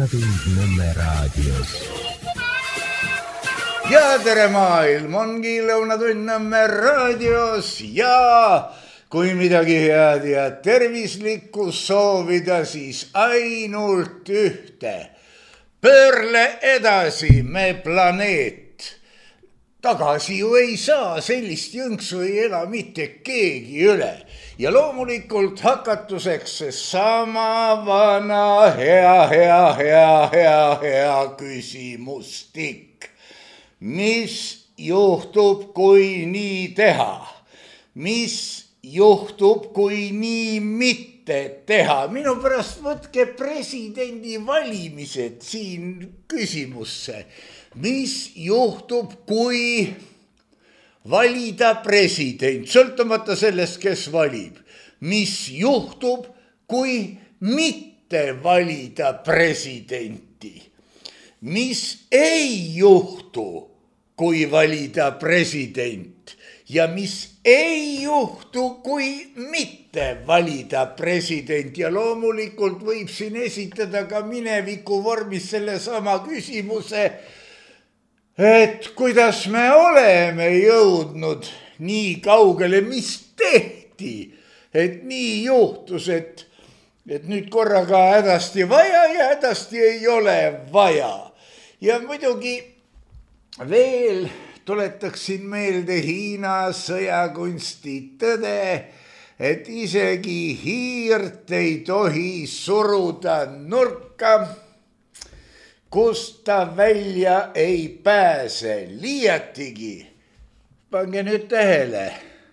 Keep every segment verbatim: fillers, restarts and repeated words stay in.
Lõunatund Nõmme raadios. Ja tere maailm, ongi Lõunatund Nõmme raadios ja kui midagi head ja tervislikku soovida, siis ainult ühte. Pöörle edasi, me planeet. Tagasi ju ei saa, sellist jõnksu ei ela mitte keegi üle. Ja loomulikult hakatuseks see sama vana hea, hea, hea, hea, hea küsimustik. Mis juhtub, kui nii teha? Mis juhtub, kui nii mitte teha? Minu pärast võtke presidendi valimised siin küsimusse. Mis juhtub, kui valida president, sõltumata sellest, kes valib? Mis juhtub, kui mitte valida presidenti? Mis ei juhtu, kui valida president? Ja mis ei juhtu, kui mitte valida president? Ja loomulikult võib siin esitada ka mineviku vormis selle sama küsimuse, et kuidas me oleme jõudnud nii kaugele, mis tehti, et nii juhtus, et, et nüüd korraga hädasti vaja ja hädasti ei ole vaja. Ja muidugi veel tuletaksin meelde Hiina sõjakunsti tõde, et isegi hiirt ei tohi suruda nurka, kust ta välja ei pääse. Liiatigi, pange nüüd tähele,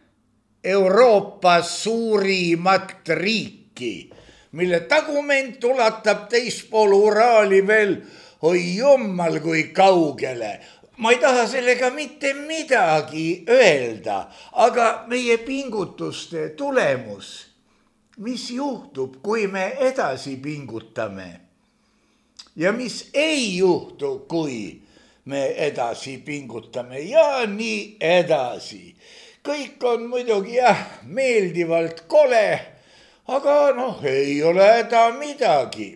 Euroopa suurimat riiki, mille tagument ulatab teispool Uraali veel, oi jummal kui kaugele. Ma ei taha sellega mitte midagi öelda, aga meie pingutuste tulemus, mis juhtub, kui me edasi pingutame? Ja mis ei juhtu, kui me edasi pingutame ja nii edasi. Kõik on muidugi jah, meeldivalt kole, aga noh, ei ole häda midagi.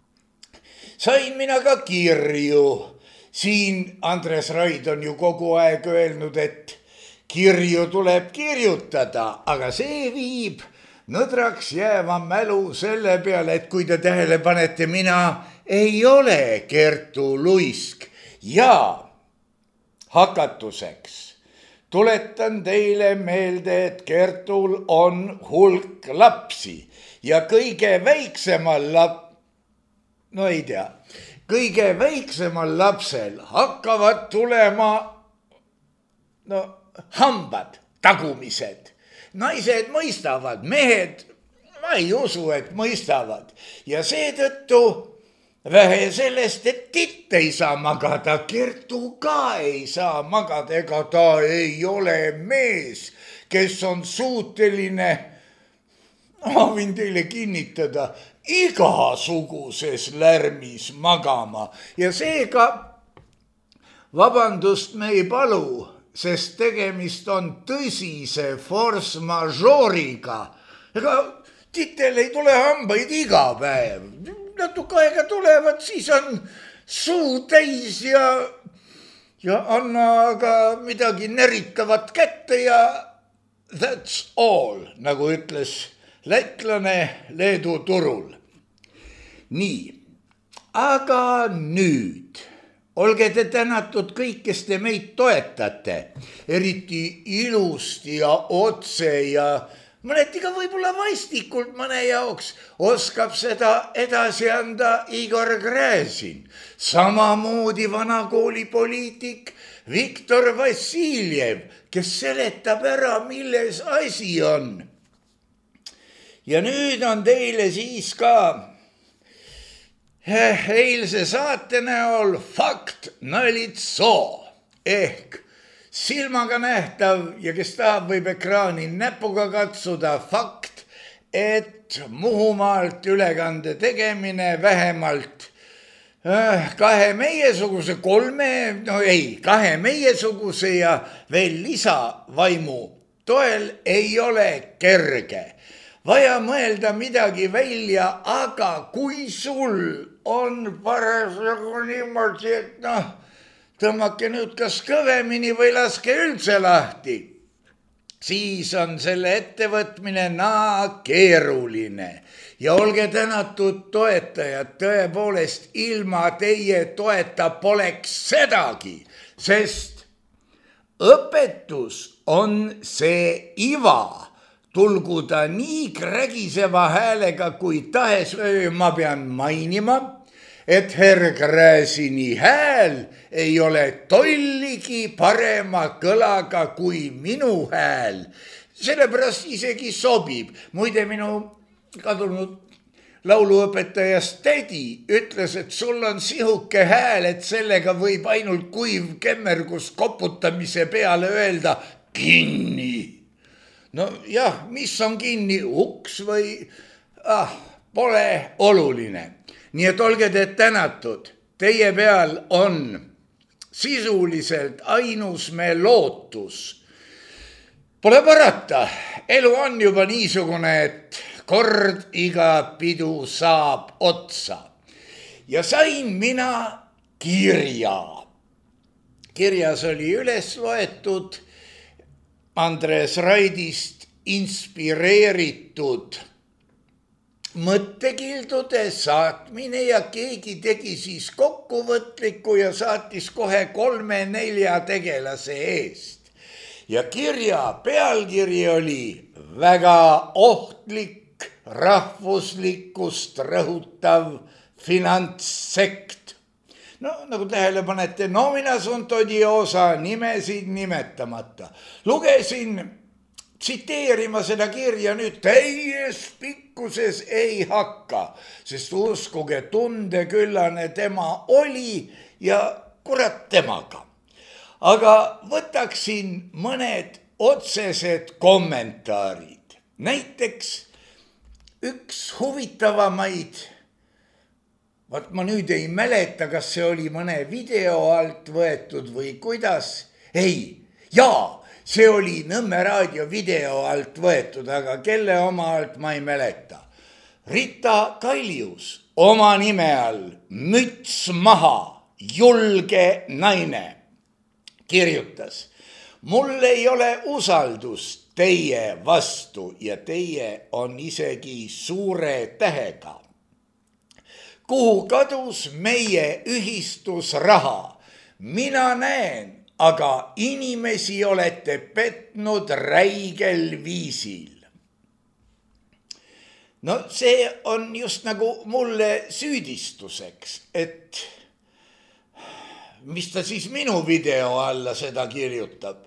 Sain mina ka kirju. Siin Andres Raid on ju kogu aeg öelnud, et kirju tuleb kirjutada, aga see viib nõdraks jääva mälu selle peale, et kui te tähele panete, mina ei ole Kertu Luisk. Ja hakatuseks tuletan teile meelde, et Kertul on hulk lapsi ja kõige väiksemal lap... no ei tea, kõige väiksemal lapsel hakkavad tulema no, hambad, tagumised. Naised mõistavad, mehed, ma ei usu, et mõistavad. Ja seetõttu vähe sellest, et titt ei saa magada, Kertu ka ei saa magada, ega ta ei ole mees, kes on suuteline, ma võin teile kinnitada, igasuguses lärmis magama. Ja seega, vabandust me ei palu, sest tegemist on tõsise force majeure'iga. Ega titel ei tule hambaid iga päev. Natuke aega tulevad, siis on suu täis ja, ja anna aga midagi neritavat kätte ja that's all, nagu ütles lätlane Leedu turul. Nii, aga nüüd olge te tänatud kõik, kes te meid toetate, eriti ilusti ja otse ja mõneti ka võib-olla vaistikult mõne jaoks oskab seda edasi anda Igor Gräzin. Samamoodi vanakooli poliitik Viktor Vassiljev, kes seletab ära, milles asi on. Ja nüüd on teile siis ka eilse saate näol fakt nalitsoo ehk silmaga nähtav ja kes tahab, võib ekraanil näpuga katsuda fakt, et Muhumaalt ülekande tegemine vähemalt kahe meiesuguse, kolme, no ei, kahe meiesuguse ja veel lisavaimu toel ei ole kerge. vaja mõelda midagi välja, aga kui sul on parasjagu niimoodi, et noh, tõmmake nüüd kas kõvemini või laske üldse lahti, siis on selle ettevõtmine naa keeruline ja olge tänatud toetajad, tõepoolest ilma teie toeta poleks sedagi, sest õpetus on see iva, tulgu ta nii krägiseva häälega kui tahes. Ma pean mainima, et herr Gräzini hääl ei ole tolligi parema kõlaga kui minu hääl. Sellepärast isegi sobib. Muide, minu kadunud lauluõpetajast tädi ütles, et sul on sihuke hääl, et sellega võib ainult kuiv kemmergus koputamise peale öelda kinni. No jah, mis on kinni, uks või ah, pole oluline. Nii et olge te tänatud, teie peal on sisuliselt ainus me lootus. Pole parata, elu on juba niisugune, et kord iga pidu saab otsa. Ja sain mina kirja. Kirjas oli üles loetud Andres Raidist inspireeritud mõttekildude saatmine ja keegi tegi siis kokkuvõtliku ja saatis kohe kolme-nelja tegelase eest. Ja kirja pealkiri oli väga ohtlik rahvuslikkust rõhutav finantssekt. No nagu tähele panete, nomina sunt odiosa nimesid nimetamata. Lugesin tsiteerima seda kirja nüüd täies pikkuses ei hakka, sest uskuge, tundeküllane tema oli ja kurat temaga. Aga võtaksin mõned otsesed kommentaarid. Näiteks üks huvitavamaid, vaat ma nüüd ei mäleta, kas see oli mõne video alt võetud või kuidas. Ei, jaa. See oli Nõmme raadio video alt võetud, aga kelle oma alt ma ei mäleta. Rita Kallius oma nime all, müts maha, julge naine, kirjutas. Mul ei ole usaldust teie vastu ja teie on isegi suure tähega. Kuhu kadus meie ühistusraha? Mina näen, aga inimesi olete petnud räigel viisil. No see on just nagu mulle süüdistuseks, et mis ta siis minu video alla seda kirjutab.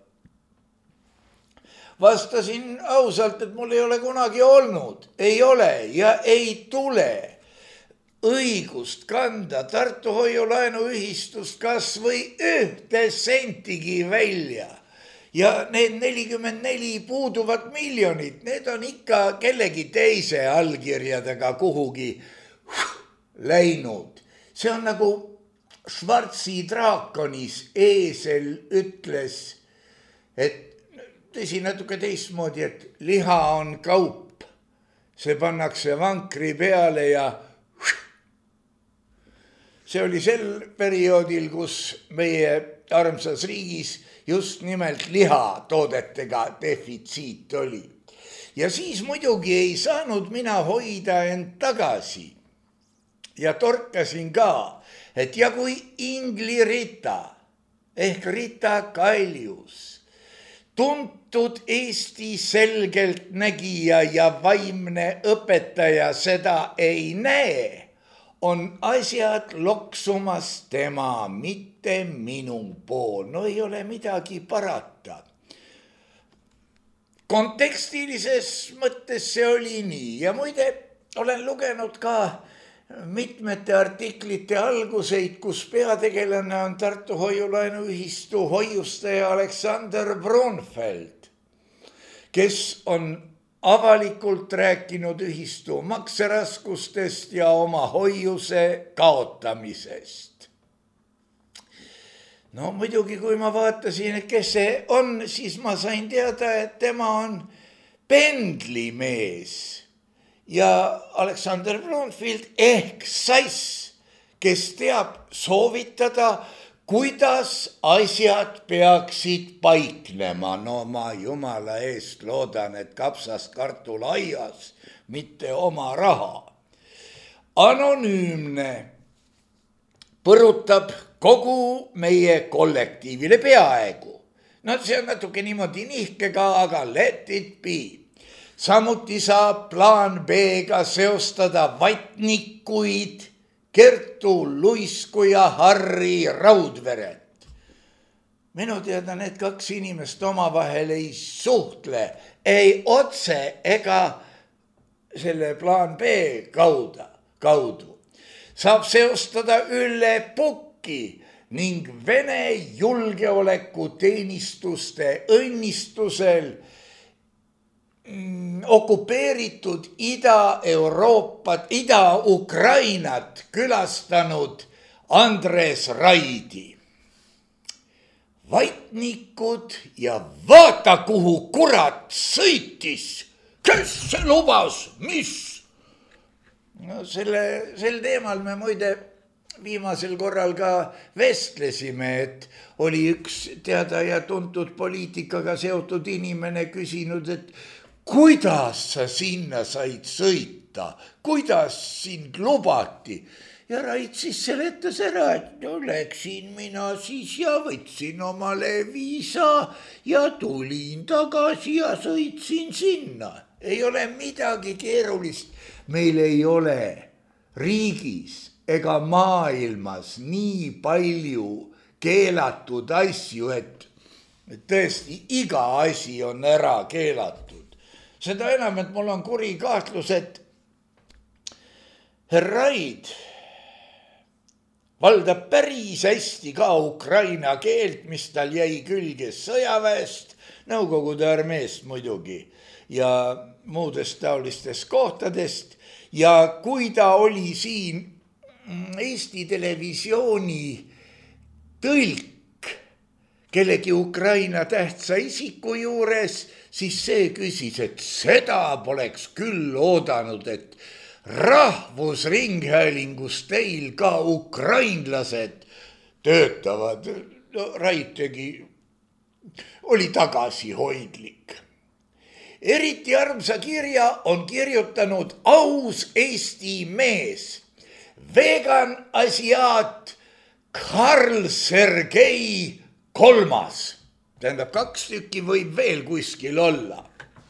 Vastasin ausalt, et mul ei ole kunagi olnud, ei ole ja ei tule õigust kanda Tartu hoiulaenuühistust kas või ühte sentigi välja. Ja need nelikümmend neli puuduvat miljonit, need on ikka kellegi teise allkirjadega kuhugi läinud. See on nagu Schwarzi draakonis eesel ütles, et tõsi natuke teistmoodi, et liha on kaup. See pannakse vankri peale ja see oli sel perioodil, kus meie armsas riigis just nimelt lihatoodetega defitsiit oli. Ja siis muidugi ei saanud mina hoida end tagasi. Ja torkasin ka, et ja kui Ingli Rita ehk Rita Kallius, tuntud Eesti selgelt nägija ja vaimne õpetaja seda ei näe, on asjad loksumas tema, mitte minu pool. No ei ole midagi parata. Kontekstilises mõttes see oli nii. Ja muide, olen lugenud ka mitmete artiklite alguseid, kus peategelane on Tartu hoiulaenuühistu hoiustaja Aleksander Brunfeld, kes on avalikult rääkinud ühistu makseraskustest ja oma hoiuse kaotamisest. No muidugi, kui ma vaatasin, et kes see on, siis ma sain teada, et tema on pendlimees ja Alexander Bloomfield ehk Sass, kes teab soovitada, kuidas asjad peaksid paiknema. No ma jumala eest loodan, et kapsast kartul aias, mitte oma raha. Anonüümne põrutab kogu meie kollektiivile peaaegu. No see on natuke niimoodi nihkega, aga let it be. Samuti saab plaan B-ga seostada vatnikuid, Kertu Luisku ja Harri Raudveret. Minu teada need kaks inimest omavahel ei suhtle, ei otse ega selle plaan B kaudu. kaudu. Saab seostada Ülle Pukki ning Vene julgeolekuteenistuste õnnistusel okupeeritud Ida-Euroopat, Ida-Ukrainat külastanud Andres Raidi. Vatnikud ja vaata, kuhu kurat sõitis. Kes see lubas? Mis? No selle, sel teemal me muide viimasel korral ka vestlesime, et oli üks teada ja tuntud poliitikaga seotud inimene küsinud, et kuidas sa sinna said sõita, kuidas sind lubati. Ja Rait siis seletas ära, et no läksin mina siis ja võtsin omale viisa ja tulin tagasi ja sõitsin sinna. Ei ole midagi keerulist. Meil ei ole riigis ega maailmas nii palju keelatud asju, et tõesti iga asi on ära keelatud. Seda enam, et mul on kuri kahtlus, et Raid valdab päris hästi ka ukraina keelt, mis tal jäi külge sõjaväest, Nõukogude armeest muidugi ja muudest taolistest kohtadest. Ja kui ta oli siin Eesti Televisiooni tõlk kellegi Ukraina tähtsa isiku juures, siis see küsis, et seda poleks küll oodanud, et rahvusringhäälingus teil ka ukrainlased töötavad. No, Rait tegi, oli tagasihoidlik. Eriti armsa kirja on kirjutanud aus Eesti mees, vegan asiaat Karl Sergei kolmas. Tähendab, kaks tükki võib veel kuskil olla.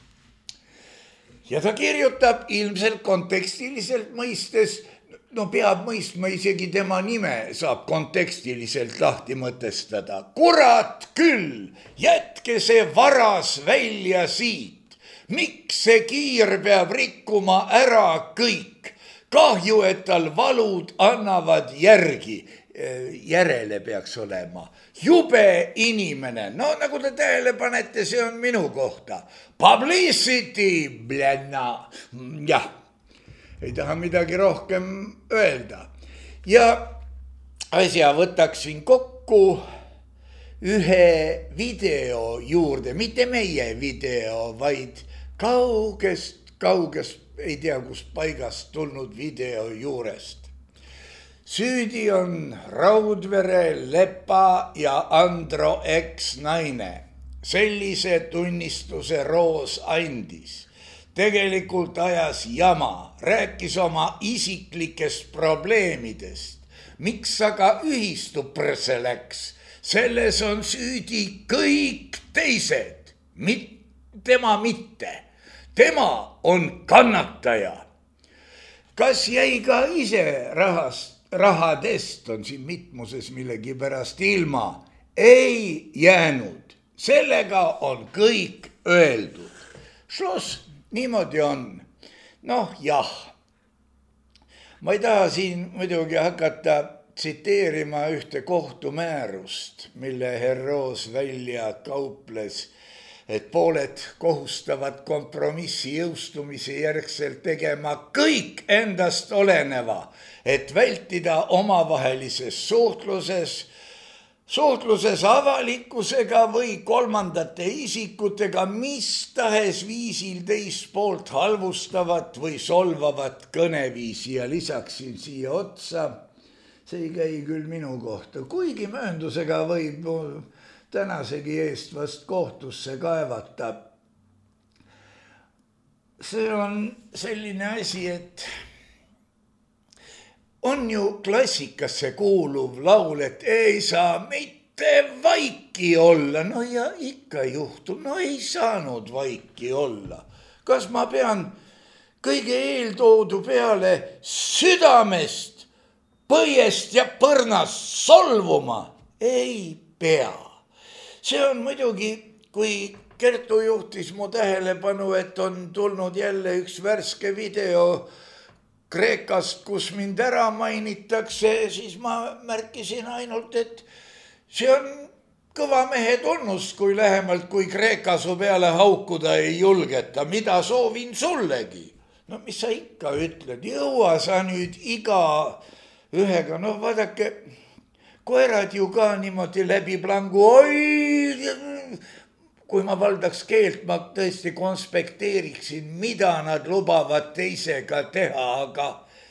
Ja ta kirjutab ilmselt kontekstiliselt mõistes, no peab mõistma isegi tema nime saab kontekstiliselt lahti mõtestada. Kurat küll, jätke see varas välja siit. Miks see kiir peab rikkuma ära kõik? Kahju, et tal valud annavad järgi. Järele peaks olema. Jube inimene. No nagu te tähele panete, see on minu kohta. Publicity, blänna. Jah, ei taha midagi rohkem öelda. Ja asja võtaksin kokku ühe video juurde. Mitte meie video, vaid kaugest, kaugest, ei tea kust paigast tulnud video juurest. Süüdi on Raudvere, Lepa ja Andro eks-naine. Sellise tunnistuse Roos andis. Tegelikult ajas jama, rääkis oma isiklikest probleemidest. Miks aga ühistupresse läks? Selles on süüdi kõik teised, tema mitte. Tema on kannataja. Kas jäi ka ise rahast? Rahadest on siin mitmuses millegi pärast ilma. Ei jäänud. Sellega on kõik öeldud. Šlos, niimoodi on. Noh, jah. Ma ei taha siin muidugi hakata tsiteerima ühte kohtumäärust, mille Herroos välja kauples, et pooled kohustavad kompromissi jõustumise järgselt tegema kõik endast oleneva, et vältida omavahelises suhtluses suhtluses avalikkusega või kolmandate isikutega mis tahes viisil teist poolt halvustavat või solvavat kõneviisi ja lisaksin siia otsa, see ei käi küll minu kohta, kuigi mööndusega võib tänasegi eest vast kohtusse kaevata. See on selline asi, et on ju klassikasse kuuluv laul, et ei saa mitte vaiki olla. No ja ikka juhtub, no ei saanud vaiki olla. Kas ma pean kõige eeltoodu peale südamest, põiest ja põrnast solvuma? Ei pea. See on muidugi, kui Kertu juhtis mu tähelepanu, et on tulnud jälle üks värske video Kreekast, kus mind ära mainitakse, siis ma märkisin ainult, et see on kõva mehe tunnus, kui lähemalt kui Kreeka su peale haukuda ei julgeta, mida soovin sullegi. No mis sa ikka ütled, jõua sa nüüd iga ühega, no vaadake, koerad ju ka niimoodi läbi plangu, oi, kui ma valdaks keelt, ma tõesti konspekteeriksin, mida nad lubavad teisega teha, aga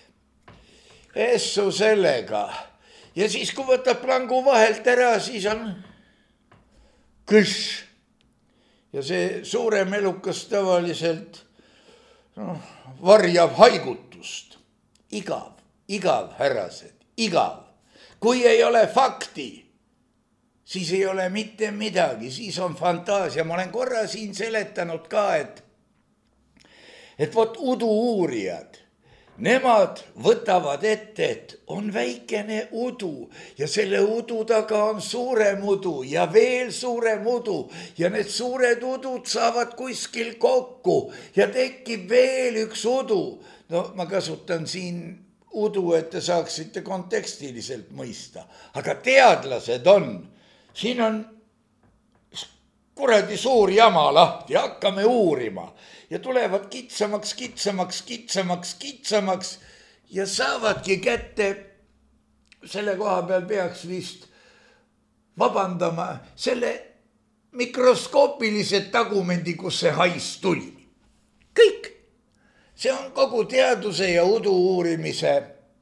essu sellega. Ja siis, kui võtab plangu vahelt ära, siis on kõss. Ja see suurem elukas tavaliselt no, varjab haigutust. Igav, igav, härrased, igav. Kui ei ole fakti, siis ei ole mitte midagi, siis on fantaasia. Ma olen korra siin seletanud ka, et, et vot udu uurijad, nemad võtavad ette, et on väikene udu ja selle udu taga on suurem udu ja veel suurem udu ja need suured udud saavad kuskil kokku ja tekib veel üks udu. No ma kasutan siin udu, et te saaksite kontekstiliselt mõista, aga teadlased on, siin on kuradi suur jama lahti, hakkame uurima ja tulevad kitsamaks, kitsamaks, kitsamaks, kitsamaks ja saavadki kätte, selle koha peal peaks vist vabandama, selle mikroskoopilise tagumendi, kus see hais tuli. Kõik. See on kogu teaduse ja udu uurimise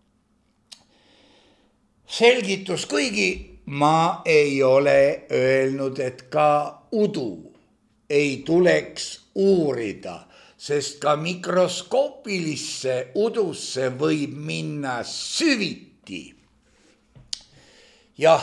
selgitus, kuigi ma ei ole öelnud, et ka udu ei tuleks uurida, sest ka mikroskoopilisse udusse võib minna süviti. Jah,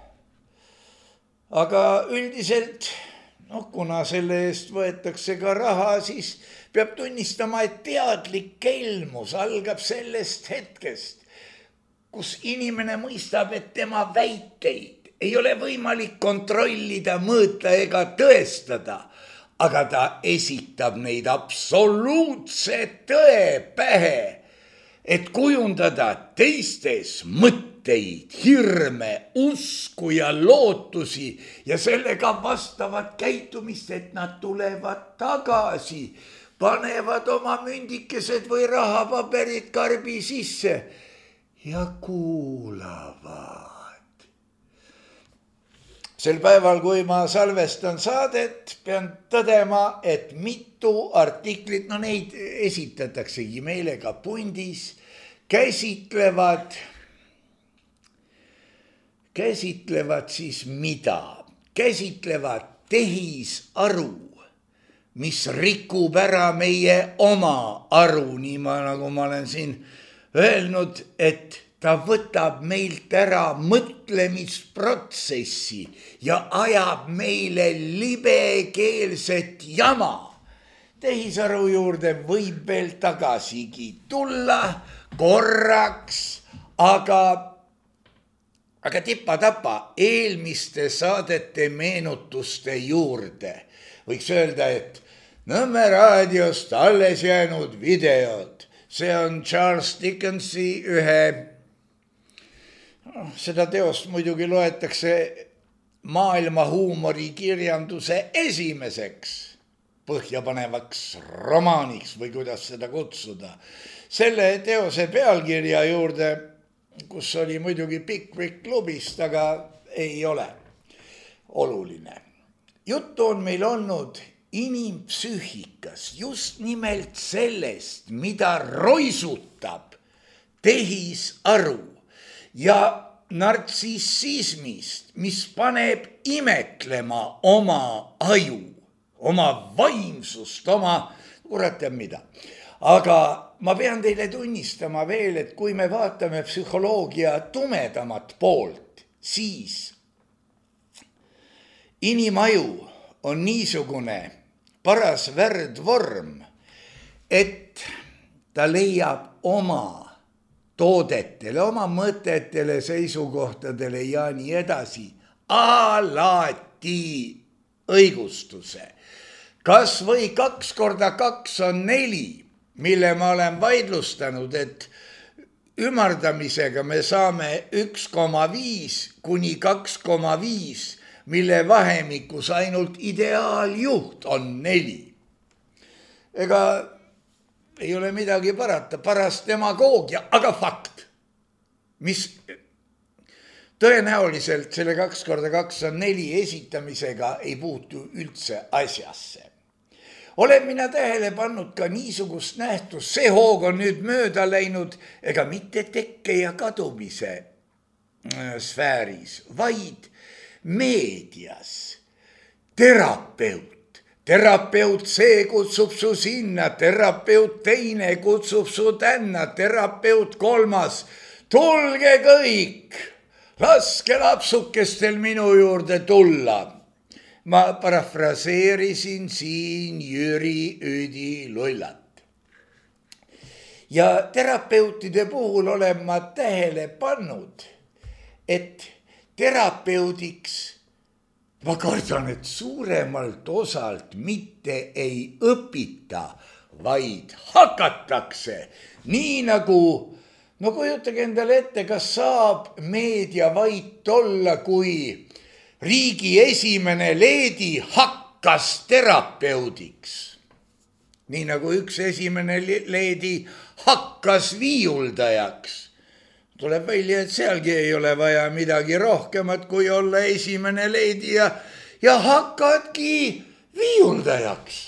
aga üldiselt, no kuna selle eest võetakse ka raha, siis peab tunnistama, et teadlik kelmus algab sellest hetkest, kus inimene mõistab, et tema väiteid ei ole võimalik kontrollida, mõõta ega tõestada, aga ta esitab neid absoluutse tõe pähe, et kujundada teistes mõtteid, hirme, usku ja lootusi ja sellega vastavat käitumist, et nad tulevad tagasi, panevad oma mündikesed või rahapaberid karbi sisse ja kuulavad. Sel päeval, kui ma salvestan saadet, pean tõdema, et mitu artiklit, no neid esitataksegi meelega pundis, käsitlevad, käsitlevad siis mida? Käsitlevad tehisaru, mis rikub ära meie oma aru, nii ma, nagu ma olen siin öelnud, et ta võtab meilt ära mõtlemisprotsessi ja ajab meile libekeelset jama. Tehisaru juurde võib veel tagasigi tulla korraks, aga, aga tipa-tapa eelmiste saadete meenutuste juurde. Võiks öelda, et Nõmme raadiost alles jäänud videod. See on Charles Dickensi ühe, seda teost muidugi loetakse maailma huumorikirjanduse esimeseks põhjapanevaks romaaniks või kuidas seda kutsuda. Selle teose pealkirja juurde, kus oli muidugi Pickwick klubist, aga ei ole oluline. Juttu on meil olnud inimpsüühikas, just nimelt sellest, mida roisutab tehisaru ja nartsissismist, mis paneb imetlema oma aju, oma vaimsust, oma kurat teab mida. Aga ma pean teile tunnistama veel, et kui me vaatame psühholoogia tumedamat poolt, siis inimaju on niisugune paras värdvorm, et ta leiab oma toodetele, oma mõtetele, seisukohtadele ja nii edasi alati õigustuse. Kas või kaks korda kaks on neli, mille ma olen vaidlustanud, et ümardamisega me saame üks koma viis kuni kaks koma viis, mille vahemikus ainult ideaaljuht on neli. Ega ei ole midagi parata, paras demagoogia, aga fakt, mis tõenäoliselt selle kaks korda kaks on neli esitamisega ei puutu üldse asjasse. Olen mina tähele pannud ka niisugust nähtust, see hoog on nüüd mööda läinud, ega mitte tekke ja kadumise sfääris, vaid meedias. Terapeut, terapeut see kutsub su sinna, terapeut teine kutsub su tänna, terapeut kolmas, tulge kõik, laske lapsukestel minu juurde tulla. Ma parafraseerisin siin Jüri Ödi lullat. Ja terapeutide puhul olen ma tähele pannud, et terapeudiks, ma kardan, et suuremalt osalt mitte ei õpita, vaid hakatakse. Nii nagu, no kujutage endale ette, kas saab meedia vait olla, kui riigi esimene leedi hakkas terapeudiks. Nii nagu üks esimene leedi hakkas viiuldajaks. Tuleb välja, et sealgi ei ole vaja midagi rohkemat, kui olla esimene leedi ja, ja hakkadki viiuldajaks.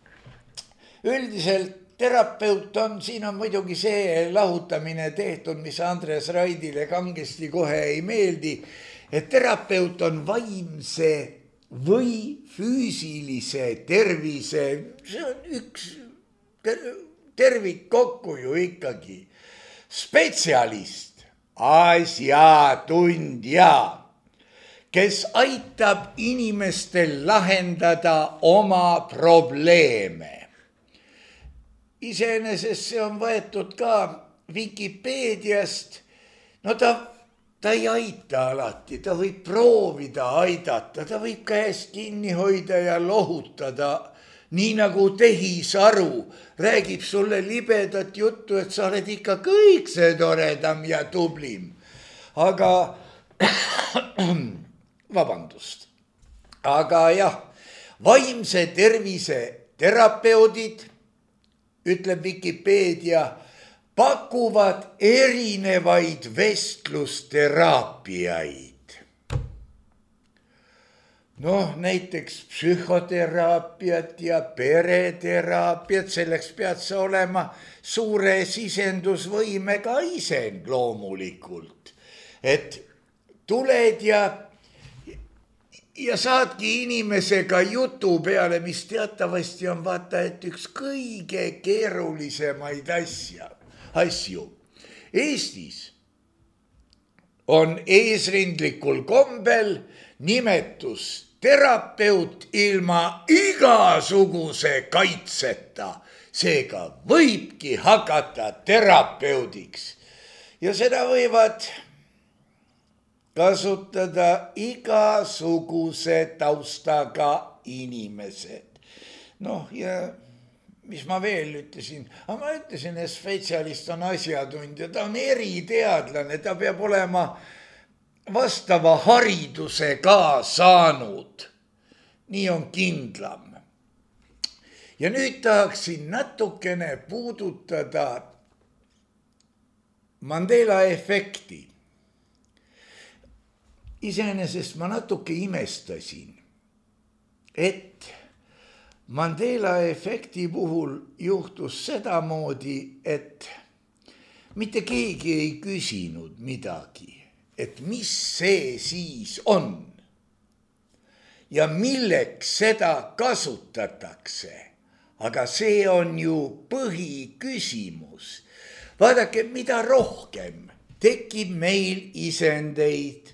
Üldiselt terapeut on, siin on muidugi see lahutamine tehtud, mis Andres Raidile kangesti kohe ei meeldi, et terapeut on vaimse või füüsilise tervise, see on üks tervik kokku ju ikkagi, spetsialist, asjatundja, kes aitab inimestel lahendada oma probleeme. Iseenesest see on võetud ka Vikipeediast, no ta Ta ei aita alati, ta võib proovida aidata, ta võib käest kinni hoida ja lohutada, nii nagu tehisaru räägib sulle libedat juttu, et sa oled ikka kõik see toredam ja tublim. Aga, vabandust, aga jah, vaimse tervise terapeudid, ütleb Vikipeedia, pakuvad erinevaid vestlusteraapiaid. Noh, näiteks psühhoteraapiat ja pereteraapiat, selleks pead sa olema suure sisendusvõimega isend loomulikult. Et tuled ja, ja saadki inimesega jutu peale, mis teatavasti on vaata, et üks kõige keerulisemaid asja. asju. Eestis on eesrindlikul kombel nimetus terapeut ilma igasuguse kaitseta. Seega võibki hakata terapeudiks ja seda võivad kasutada igasuguse taustaga inimesed. Noh, ja mis ma veel ütlesin? Aga ma ütlesin, et spetsialist on asjatundja, ta on eriteadlane, ta peab olema vastava hariduse ka saanud. Nii on kindlam. Ja nüüd tahaksin natukene puudutada Mandela efekti. iseenesest ma natuke imestasin, et Mandela efekti puhul juhtus sedamoodi, et mitte keegi ei küsinud midagi, et mis see siis on ja milleks seda kasutatakse. Aga see on ju põhiküsimus. Vaadake, mida rohkem tekib meil isendeid,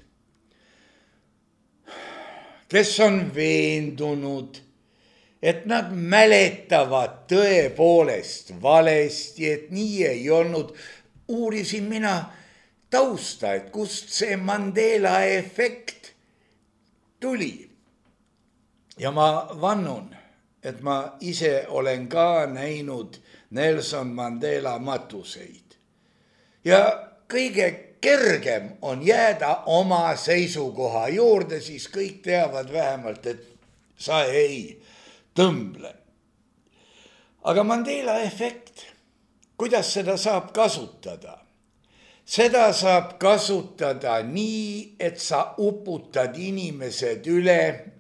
kes on veendunud, et nad mäletavad tõepoolest valesti, et nii ei olnud. Uurisin mina tausta, et kust see Mandela efekt tuli. Ja ma vannun, et ma ise olen ka näinud Nelson Mandela matuseid. Ja kõige kergem on jääda oma seisukoha juurde, siis kõik teavad vähemalt, et sa ei tõmble. Aga Mandela efekt, kuidas seda saab kasutada? Seda saab kasutada nii, et sa uputad inimesed üle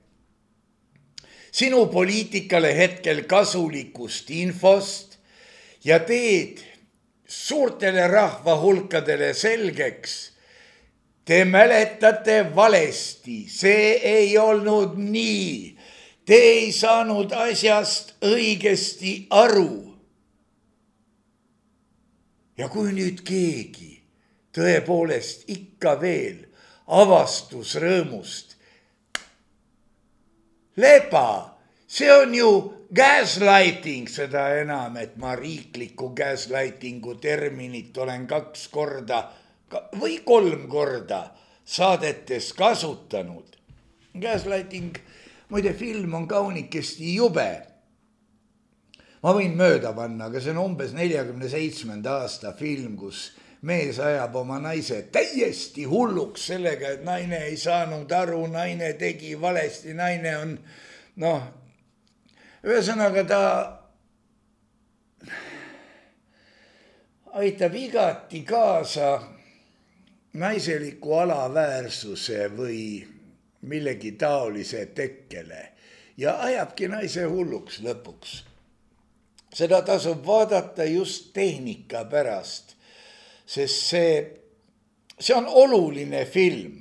sinu poliitikale hetkel kasulikust infost ja teed suurtele rahvahulkadele selgeks. Te mäletate valesti, see ei olnud nii. Te ei saanud asjast õigesti aru. Ja kui nüüd keegi tõepoolest ikka veel avastusrõõmust Lepa, see on ju gaslighting, seda enam, et ma riikliku gaslightingu terminit olen kaks korda või kolm korda saadetes kasutanud. Gaslighting, muide film on kaunikesti jube. Ma võin mööda panna, aga see on umbes neljakümne seitsmenda aasta film, kus mees ajab oma naise täiesti hulluks sellega, et naine ei saanud aru, naine tegi valesti, naine on, noh, ühesõnaga ta aitab igati kaasa naiseliku alaväärsuse või millegi taolise tekkele ja ajabki naise hulluks lõpuks. Seda tasub vaadata just tehnika pärast. Sest see, see on oluline film.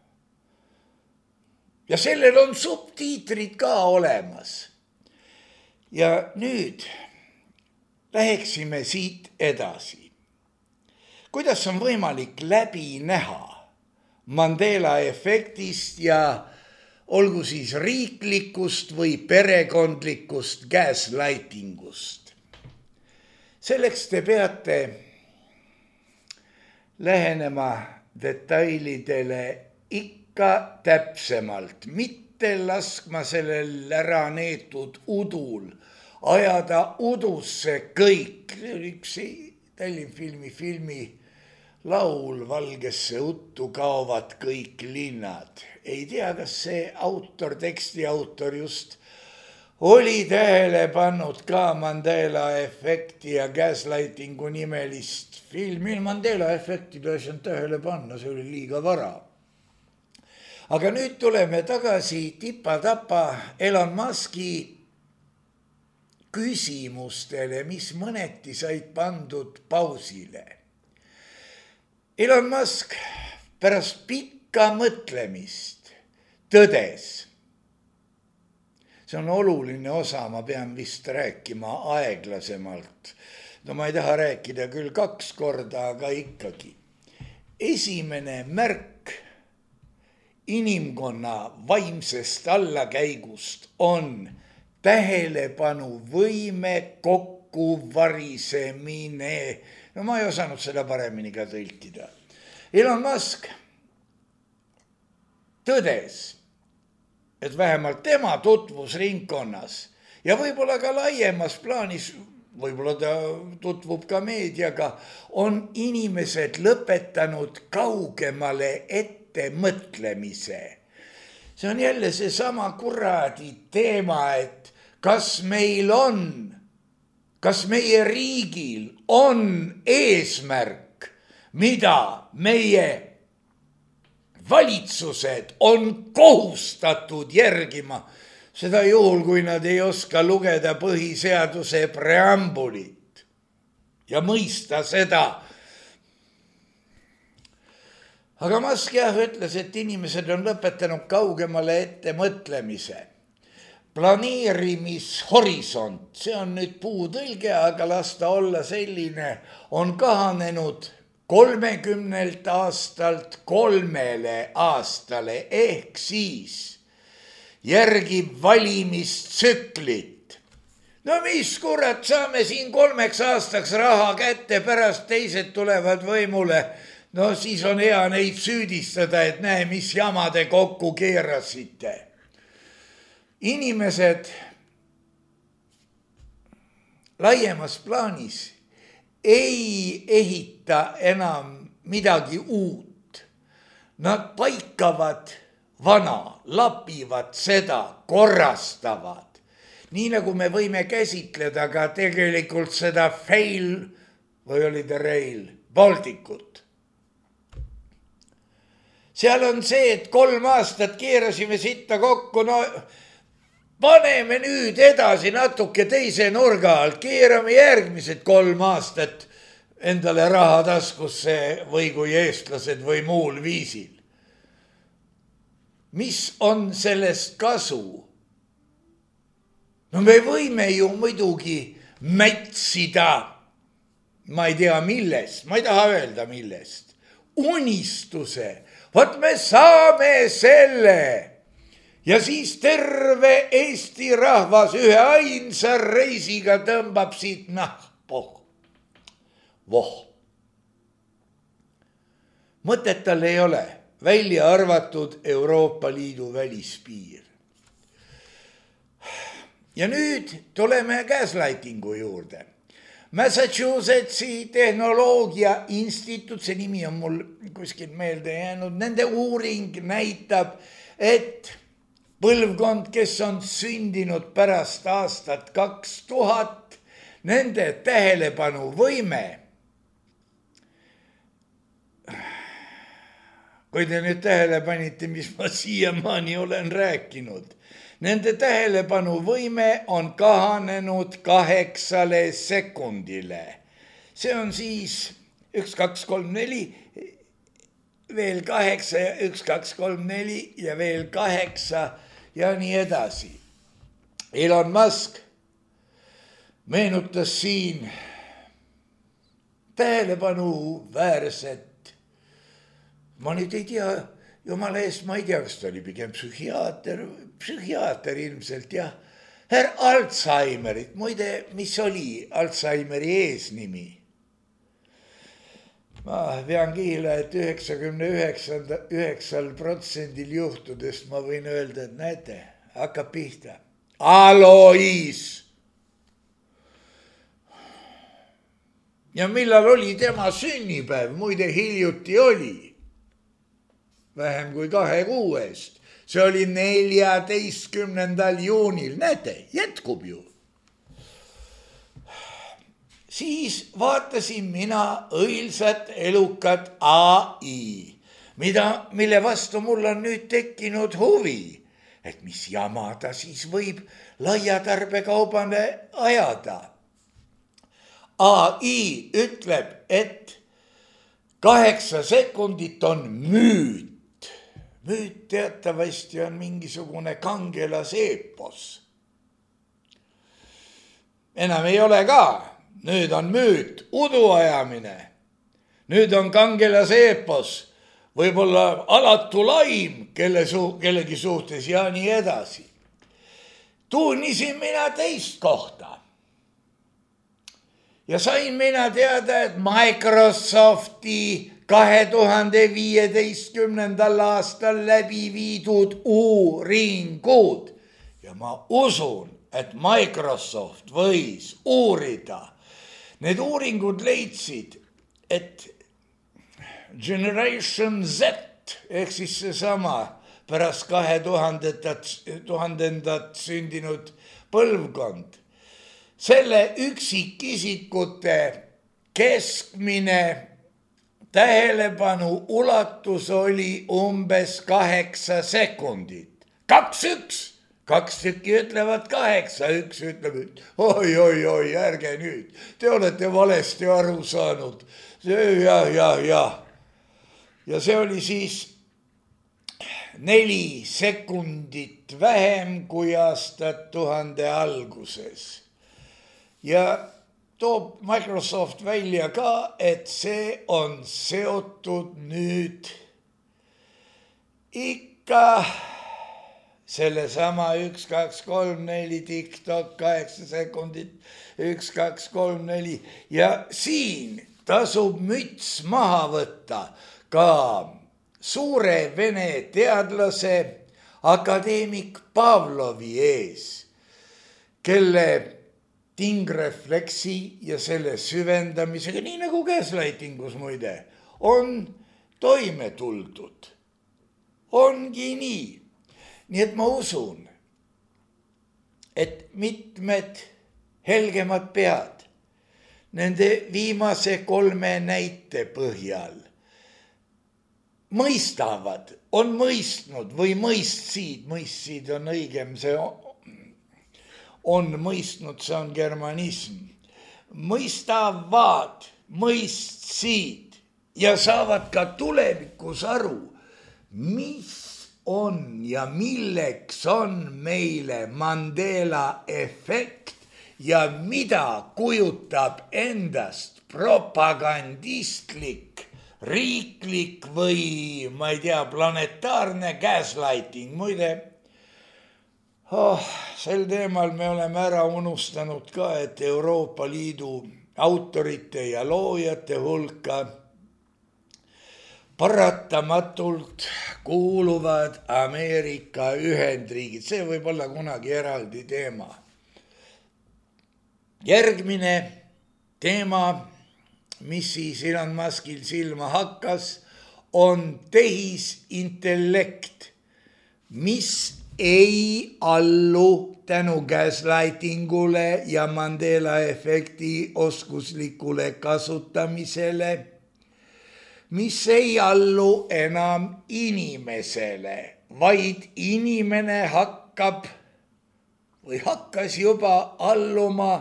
Ja sellel on subtiitrid ka olemas. Ja nüüd läheksime siit edasi. Kuidas on võimalik läbi näha Mandela efektist ja olgu siis riiklikust või perekondlikust gaslightingust? Selleks te peate lähenema detailidele ikka täpsemalt, mitte laskma sellel ära neetud udul, ajada udusse kõik. Üks Tallinnfilmi filmi laul Valgesse uttu kaovad kõik linnad. Ei tea, kas see autor, teksti autor just oli tähele pannud ka Mandela efekti ja gaslightingu nimelist filmi. Mandela efekti tahan tähele panna, see oli liiga vara. Aga nüüd tuleme tagasi tipa-tapa Elon Muski küsimustele, mis mõneti said pandud pausile. Elon Musk pärast pikka mõtlemist tõdes. See on oluline osa, ma pean vist rääkima aeglasemalt. No ma ei taha rääkida küll kaks korda, aga ikkagi. Esimene märk inimkonna vaimsest allakäigust on tähelepanu võime kokku varisemine. No ma ei osanud seda paremini ka tõlkida. Elon Musk tõdes, et vähemalt tema tutvusringkonnas ja võib-olla ka laiemas plaanis, võib-olla ta tutvub ka meediaga, on inimesed lõpetanud kaugemale ette mõtlemise. See on jälle see sama kuradi teema, et kas meil on, kas meie riigil on eesmärk, mida meie valitsused on kohustatud järgima seda juhul, kui nad ei oska lugeda põhiseaduse preambulit ja mõista seda. Aga Musk jah ütles, et inimesed on lõpetanud kaugemale ette mõtlemise. Planeerimishorisont, see on nüüd puutõlge, aga las ta olla selline, on kahanenud kolmekümnelt aastalt kolmele aastale ehk siis järgib valimistsüklit. No mis kurat, saame siin kolmeks aastaks raha kätte, pärast teised tulevad võimule. No siis on hea neid süüdistada, et näe, mis jamade kokku keerasite. Inimesed laiemas plaanis ei ehita enam midagi uut. Nad paikavad vana, lapivad seda, korrastavad. Nii nagu me võime käsitleda ka tegelikult seda fail või oli ta Rail Balticut. Seal on see, et kolm aastat keerasime sitta kokku, no paneme nüüd edasi natuke teise nurga alt, keerame järgmised kolm aastat endale raha taskusse või kui eestlased või muul viisil. Mis on sellest kasu? No me võime ju muidugi mätsida, ma ei tea millest, ma ei taha öelda millest, unistuse, vot me saame selle. Ja siis terve Eesti rahvas ühe ainsa reisiga tõmbab siit nahpoh. Voh. Mõtet tal ei ole, välja arvatud Euroopa Liidu välispiir. Ja nüüd tuleme gaslightingu juurde. Massachusettsi tehnoloogia instituut, see nimi on mul kuskil meelde jäänud, nende uuring näitab, et põlvkond, kes on sündinud pärast aastat kaks tuhat, nende tähelepanuvõime, kui te nüüd tähele panite, mis ma siiamaani olen rääkinud, nende tähelepanuvõime on kahanenud kaheksale sekundile. See on siis üks, kaks, kolm, neli, veel kaheksa ja üks, kaks, kolm, neli ja veel kaheksa ja nii edasi. Elon Musk meenutas siin tähelepanuväärset. Ma nüüd ei tea, jumala eest, ma ei tea, kas ta oli pigem psühhiaater, psühhiaater ilmselt, jah. Herr Alzheimerit, muide, mis oli Alzheimeri eesnimi? Ma vean kihla, et üheksakümne üheksal protsendil juhtudest ma võin öelda, et näete, hakkab pihta. Alois! Ja millal oli tema sünnipäev? Muide, hiljuti oli. Vähem kui kahe kuu eest. See oli neljateistkümnendal juunil. Näete, jätkub ju. Siis vaatasin mina õilsat elukat A I, mida, mille vastu mul on nüüd tekkinud huvi, et mis jama ta siis võib laiatarbekaubane ajada. A I ütleb, et kaheksa sekundit on müüt. Müüt teatavasti on mingisugune kangelaseepos. Enam ei ole ka. Nüüd on müüt, uduajamine. Nüüd on kangelaseepos, võib-olla alatu laim kelle su- kellegi suhtes ja nii edasi. Tuunisin mina teist kohta. Ja sain mina teada, et Microsofti kahe tuhande viieteistkümnendal aastal läbi viidud uuringud. Ja ma usun, et Microsoft võis uurida. Need uuringud leidsid, et Generation Z ehk siis seesama pärast kahe tuhandendat sündinud põlvkond, selle üksikisikute keskmine tähelepanu ulatus oli umbes kaheksa sekundit. Kaks üks, kaks tükki ütlevad kaheksa, üks ütleb, et oi, oi, oi, ärge nüüd, te olete valesti aru saanud. Ja, ja, ja. Ja see oli siis neli sekundit vähem kui aastat tuhande alguses. Ja toob Microsoft välja ka, et see on seotud nüüd ikka sellesama üks, kaks, kolm, neli, TikTok, kaheksa sekundit, üks, kaks, kolm, neli. Ja siin tasub müts maha võtta ka suure vene teadlase akadeemik Pavlovi ees, kelle tingrefleksi ja selle süvendamisega, nii nagu gaslightingus muide, on toime tuldud. Ongi nii. Nii et ma usun, et mitmed helgemad pead nende viimase kolme näite põhjal mõistavad, on mõistnud või mõistsid, mõistsid on õigem, see on mõistnud, see on germanism, mõistavad, mõistsid ja saavad ka tulevikus aru, mis on ja milleks on meile Mandela efekt ja mida kujutab endast propagandistlik, riiklik või, ma ei tea, planetaarne gaslighting. Muide, oh, sel teemal me oleme ära unustanud ka, et Euroopa Liidu autorite ja loojate hulka paratamatult kuuluvad Ameerika Ühendriigid. See võib olla kunagi eraldi teema. Järgmine teema, mis siis Elon Muskil silma hakkas, on tehisintellekt, mis ei allu tänu gaslightingule ja Mandela efekti oskuslikule kasutamisele, mis ei allu enam inimesele, vaid inimene hakkab või hakkas juba alluma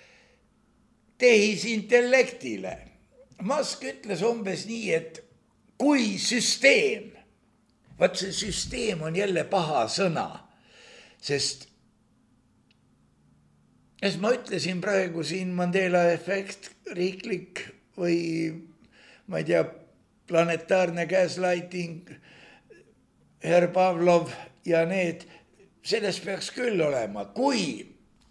tehisintellektile. Musk ütles umbes nii, et kui süsteem, vaat see süsteem on jälle paha sõna, sest as ma ütlesin praegu siin Mandela efekt, riiklik või ma ei tea, planetaarne gaslighting, herr Pavlov ja need, sellest peaks küll olema, kui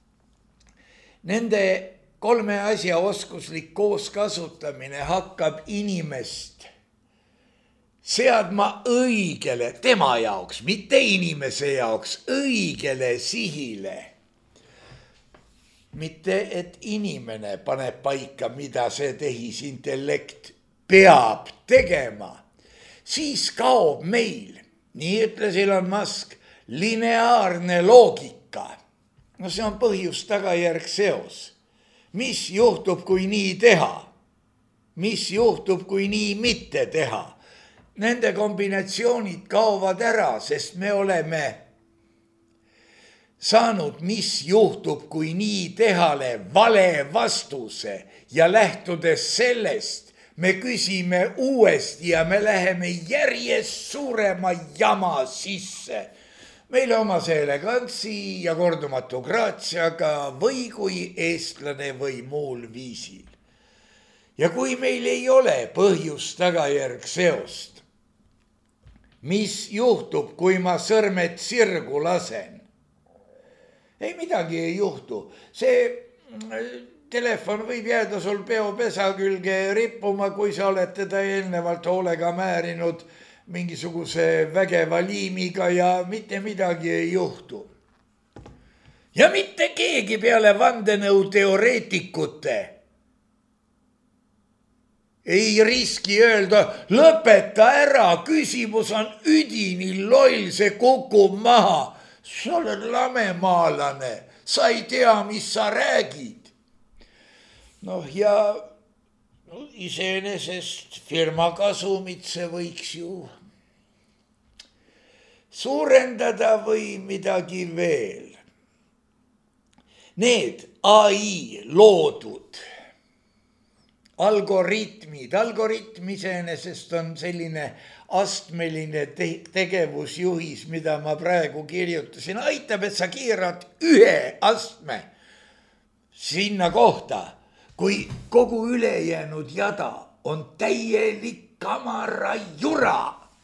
nende kolme asja oskuslik kooskasutamine hakkab inimest seadma õigele, tema jaoks, mitte inimese jaoks, õigele sihile. Mitte, et inimene paneb paika, mida see tehisintellekt peab tegema, siis kaob meil, nii ütles Elon Musk, lineaarne loogika. No see on põhjus-tagajärg seos. Mis juhtub, kui nii teha? Mis juhtub, kui nii mitte teha? Nende kombinatsioonid kaovad ära, sest me oleme saanud, mis juhtub, kui nii tehale vale vastuse ja lähtudes sellest me küsime uuesti ja me läheme järjest suurema jama sisse. Meile omase elegantsi ja kordumatu graatsiaga või kui eestlane või muul viisil. Ja kui meil ei ole põhjust tagajärg seost, mis juhtub, kui ma sõrmed sirgu lasen? Ei midagi ei juhtu. See telefon võib jääda sul peopesa külge rippuma, kui sa oled teda eelnevalt hoolega määrinud mingisuguse vägeva liimiga ja mitte midagi ei juhtu. Ja mitte keegi peale vandenõu teoreetikute ei riski öelda, lõpeta ära, küsimus on üdini loll, see kukub maha. Sa oled lamemaalane, sa ei tea, mis sa räägid. Noh ja iseenesest firma kasumit see võiks ju suurendada või midagi veel. Need A I loodud algoritmid, algoritm iseenesest on selline astmeline te- tegevusjuhis, mida ma praegu kirjutasin, aitab, et sa keerad ühe astme sinna kohta, kui kogu ülejäänud jada on täielik kamara jura.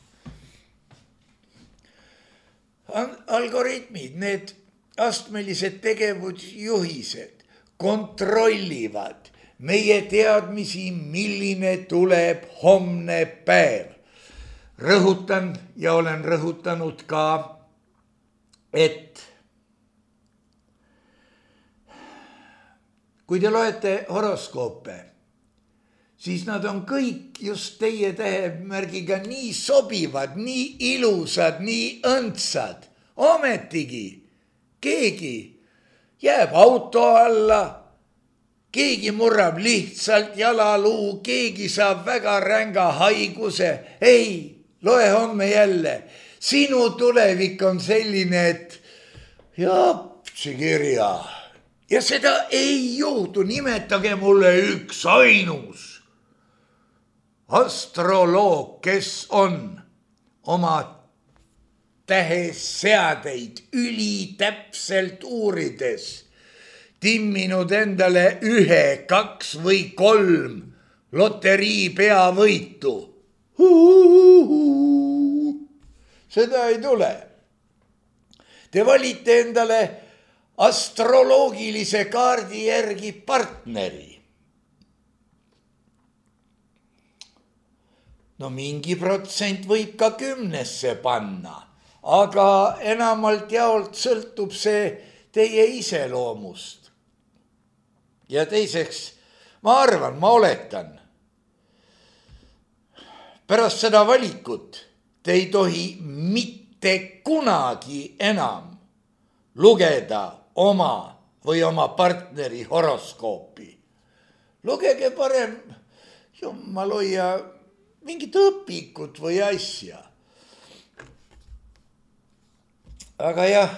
Algoritmid, need astmelised tegevusjuhised kontrollivad meie teadmisi, milline tuleb homne päev. Rõhutan ja olen rõhutanud ka, et kui te loete horoskoope, siis nad on kõik just teie tähemärgiga nii sobivad, nii ilusad, nii õndsad. Ometigi keegi jääb auto alla, keegi murrab lihtsalt jalaluu, keegi saab väga ränga haiguse. Ei, loe homme jälle. Sinu tulevik on selline, et japsi kirja. Ja seda ei juhtu, nimetage mulle üks ainus astroloog, kes on oma täheseadeid ülitäpselt uurides timminud endale ühe, kaks või kolm loterii peavõitu. Seda ei tule. Te valite endale astroloogilise kaardi järgi partneri. No mingi protsent võib ka kümnesse panna, aga enamalt jaolt sõltub see teie iseloomust. Ja teiseks, ma arvan, ma oletan, pärast seda valikut te ei tohi mitte kunagi enam lugeda oma või oma partneri horoskoopi. Lugege parem, jumal hoia, mingit õpikut või asja. Aga jah,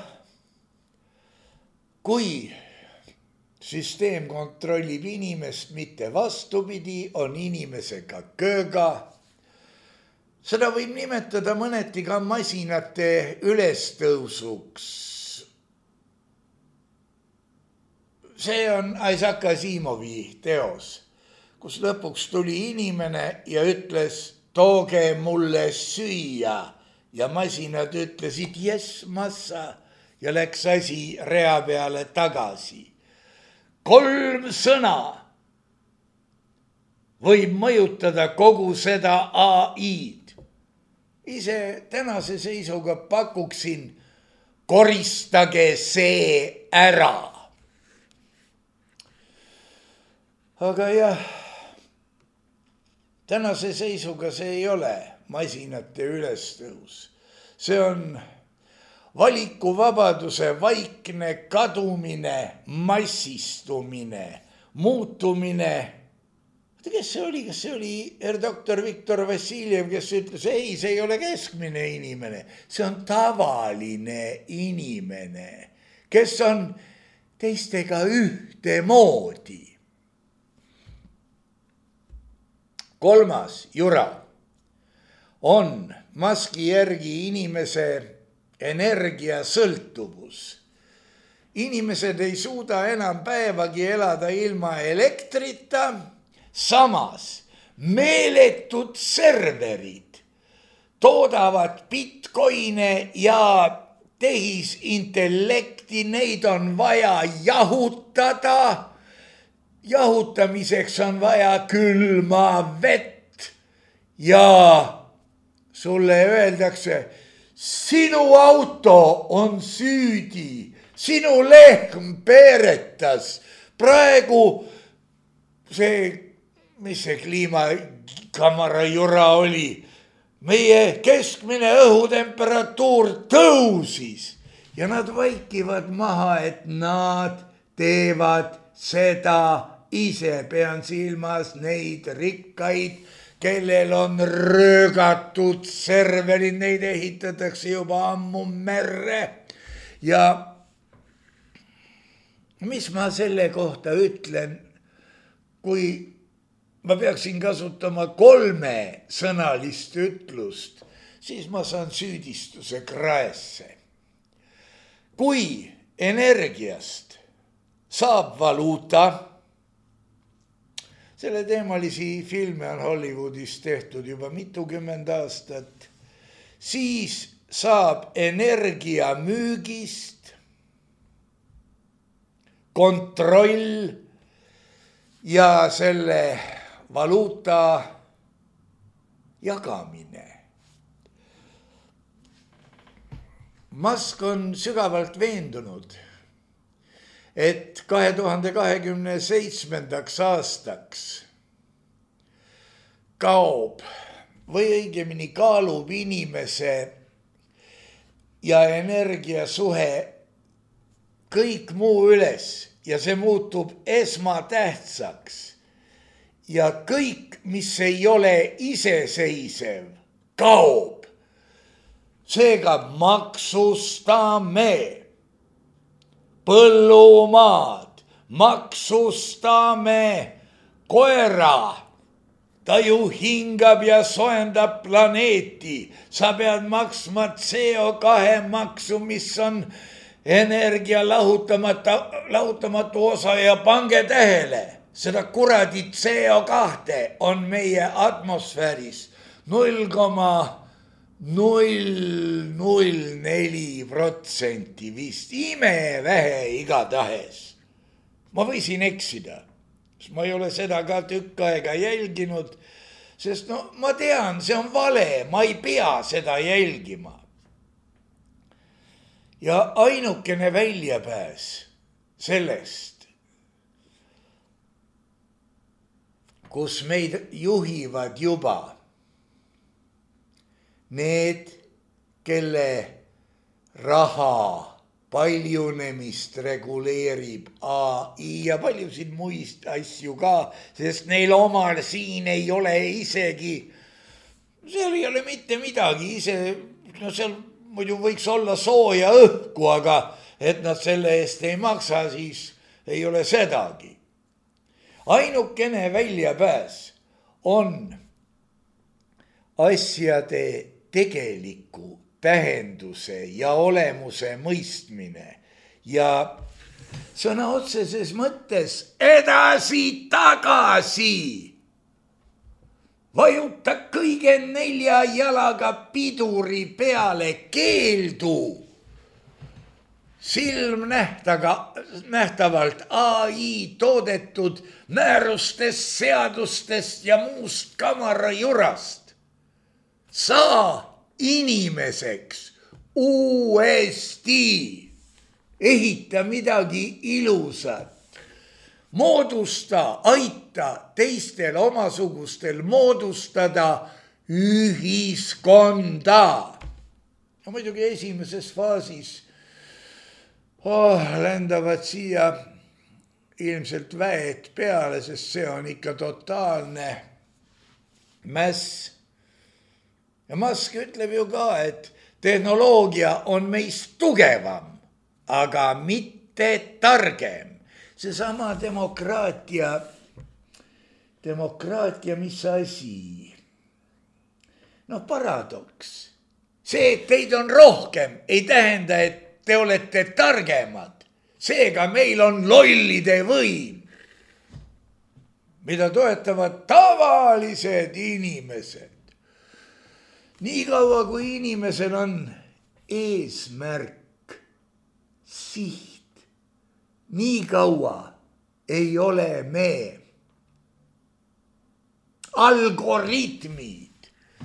kui süsteem kontrollib inimest, mitte vastupidi, on inimesega kööga, seda võib nimetada mõneti ka masinate ülestõusuks. See on Isaac Asimovi teos, kus lõpuks tuli inimene ja ütles, tooge mulle süüa. Ja masinad ütlesid, jes, massa, ja läks asi rea peale tagasi. Kolm sõna võib mõjutada kogu seda A I-d. Ise tänase seisuga pakuksin, koristage see ära. Aga jah, tänase seisuga see ei ole masinate ülestõus. See on valikuvabaduse vaikne kadumine, massistumine, muutumine. Kes see oli? Kas see oli doktor Viktor Vassiljev, kes ütles, ei, see ei ole keskmine inimene. See on tavaline inimene, kes on teistega ühtemoodi. Kolmas jura on Muski järgi inimese energiasõltuvus. Inimesed ei suuda enam päevagi elada ilma elektrita, samas meeletud serverid toodavad bitcoine ja tehisintellekti, neid on vaja jahutada. Jahutamiseks on vaja külma vett ja sulle öeldakse, sinu auto on süüdi, sinu lehm peeretas. Praegu see, mis see kliimakamara jura oli, meie keskmine õhutemperatuur tõusis ja nad vaikivad maha, et nad teevad seda ise pean silmas neid rikkaid, kellel on röögatud serverid, neid ehitatakse juba ammu merre. Ja mis ma selle kohta ütlen, kui ma peaksin kasutama kolmesõnalist ütlust, siis ma saan süüdistuse kraesse. Kui energiast saab valuuta, selle teemalisi filme on Hollywoodis tehtud juba mitukümmend aastat, siis saab energia müügist kontroll ja selle valuuta jagamine. Musk on sügavalt veendunud, et kahe tuhande kahekümne seitsmendaks aastaks kaob või õigemini kaalub inimese ja energia suhe kõik muu üles ja see muutub esmatähtsaks. Ja kõik, mis ei ole iseseisev, kaob. Seega maksustame põllumaad, maksustame koera. Ta ju hingab ja soendab planeeti. Sa pead maksma C O kahe maksu, mis on energia lahutamata, lahutamatu osa ja pange tähele. Seda kuradi C O kahte on meie atmosfääris null koma null null neli protsenti vist, imevähe igatahes. Ma võisin eksida, sest ma ei ole seda ka tükk aega jälginud, sest no ma tean, see on vale, ma ei pea seda jälgima. Ja ainukene väljapääs sellest, kus meid juhivad juba need, kelle raha paljunemist reguleerib A I ja paljusid muist asju ka, sest neil omal siin ei ole isegi, seal ei ole mitte midagi ise, no seal muidu võiks olla sooja õhku, aga et nad selle eest ei maksa, siis ei ole sedagi. Ainukene väljapääs on asjade tegeliku tähenduse ja olemuse mõistmine ja sõna otseses mõttes edasi-tagasi. Vajuta kõige nelja jalaga piduri peale keeldu. Silm nähtaga, nähtavalt A I toodetud määrustest, seadustest ja muust kamarajurast. Saa inimeseks uuesti, ehita midagi ilusat, moodusta, aita teistel omasugustel moodustada ühiskonda. No muidugi esimeses faasis oh, lendavad siia ilmselt väed peale, sest see on ikka totaalne mäss. Ja Musk ütleb ju ka, et tehnoloogia on meist tugevam, aga mitte targem. Seesama demokraatia, demokraatia mis asi? No paradoks. See, et teid on rohkem, ei tähenda, et te olete targemad. Seega meil on lollide võim, mida toetavad tavalised inimesed. Nii kaua, kui inimesel on eesmärk, siht, nii kaua ei ole me algoritmid.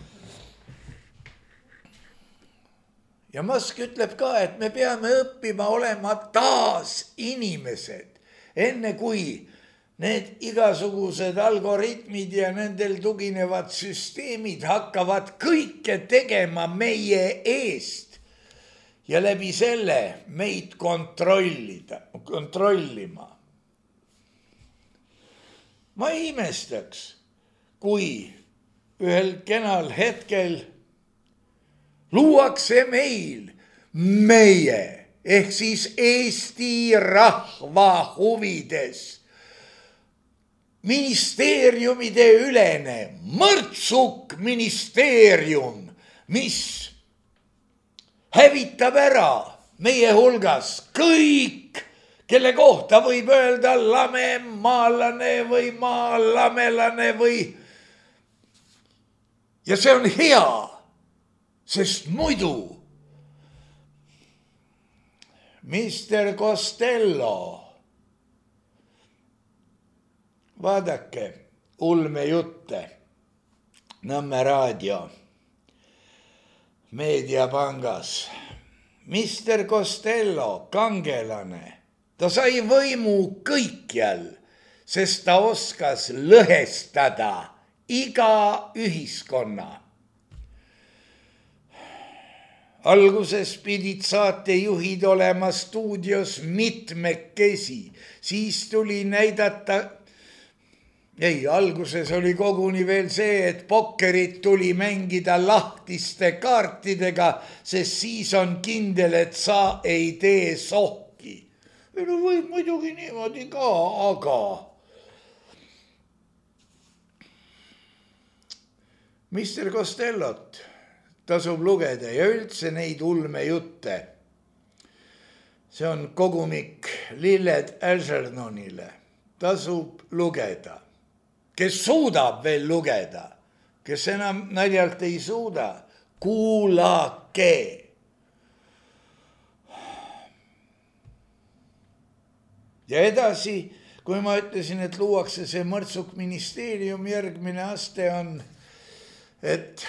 Ja Musk ütleb ka, et me peame õppima olema taas inimesed, enne kui need igasugused algoritmid ja nendel tuginevad süsteemid hakkavad kõike tegema meie eest ja läbi selle meid kontrollida, kontrollima. ma ei imestaks, kui ühel kenal hetkel luuakse meil, meie ehk siis Eesti rahva huvides ministeeriumide ülene mõrtsuk ministeerium, mis hävitab ära meie hulgas kõik, kelle kohta võib öelda lamemaalane või maalamelane või. Ja see on hea, sest muidu mister Costello, vaadake ulmejutte, Nõmme raadio, Meediapangas. mister Costello, kangelane, ta sai võimu kõikjal, sest ta oskas lõhestada iga ühiskonna. Alguses pidid saatejuhid olema stuudios mitmekesi, siis tuli näidata, ei, alguses oli koguni veel see, et pokkerit tuli mängida lahtiste kaartidega, sest siis on kindel, et sa ei tee sohki. No võib muidugi niimoodi ka, aga mister Costellot tasub lugeda ja üldse neid ulmejutte. See on kogumik Lilled Algernonile. Tasub lugeda. Kes suudab veel lugeda, kes enam naljalt ei suuda, kuulake. Ja edasi, kui ma ütlesin, et luuakse see mõrtsuk ministeerium, järgmine aste on, et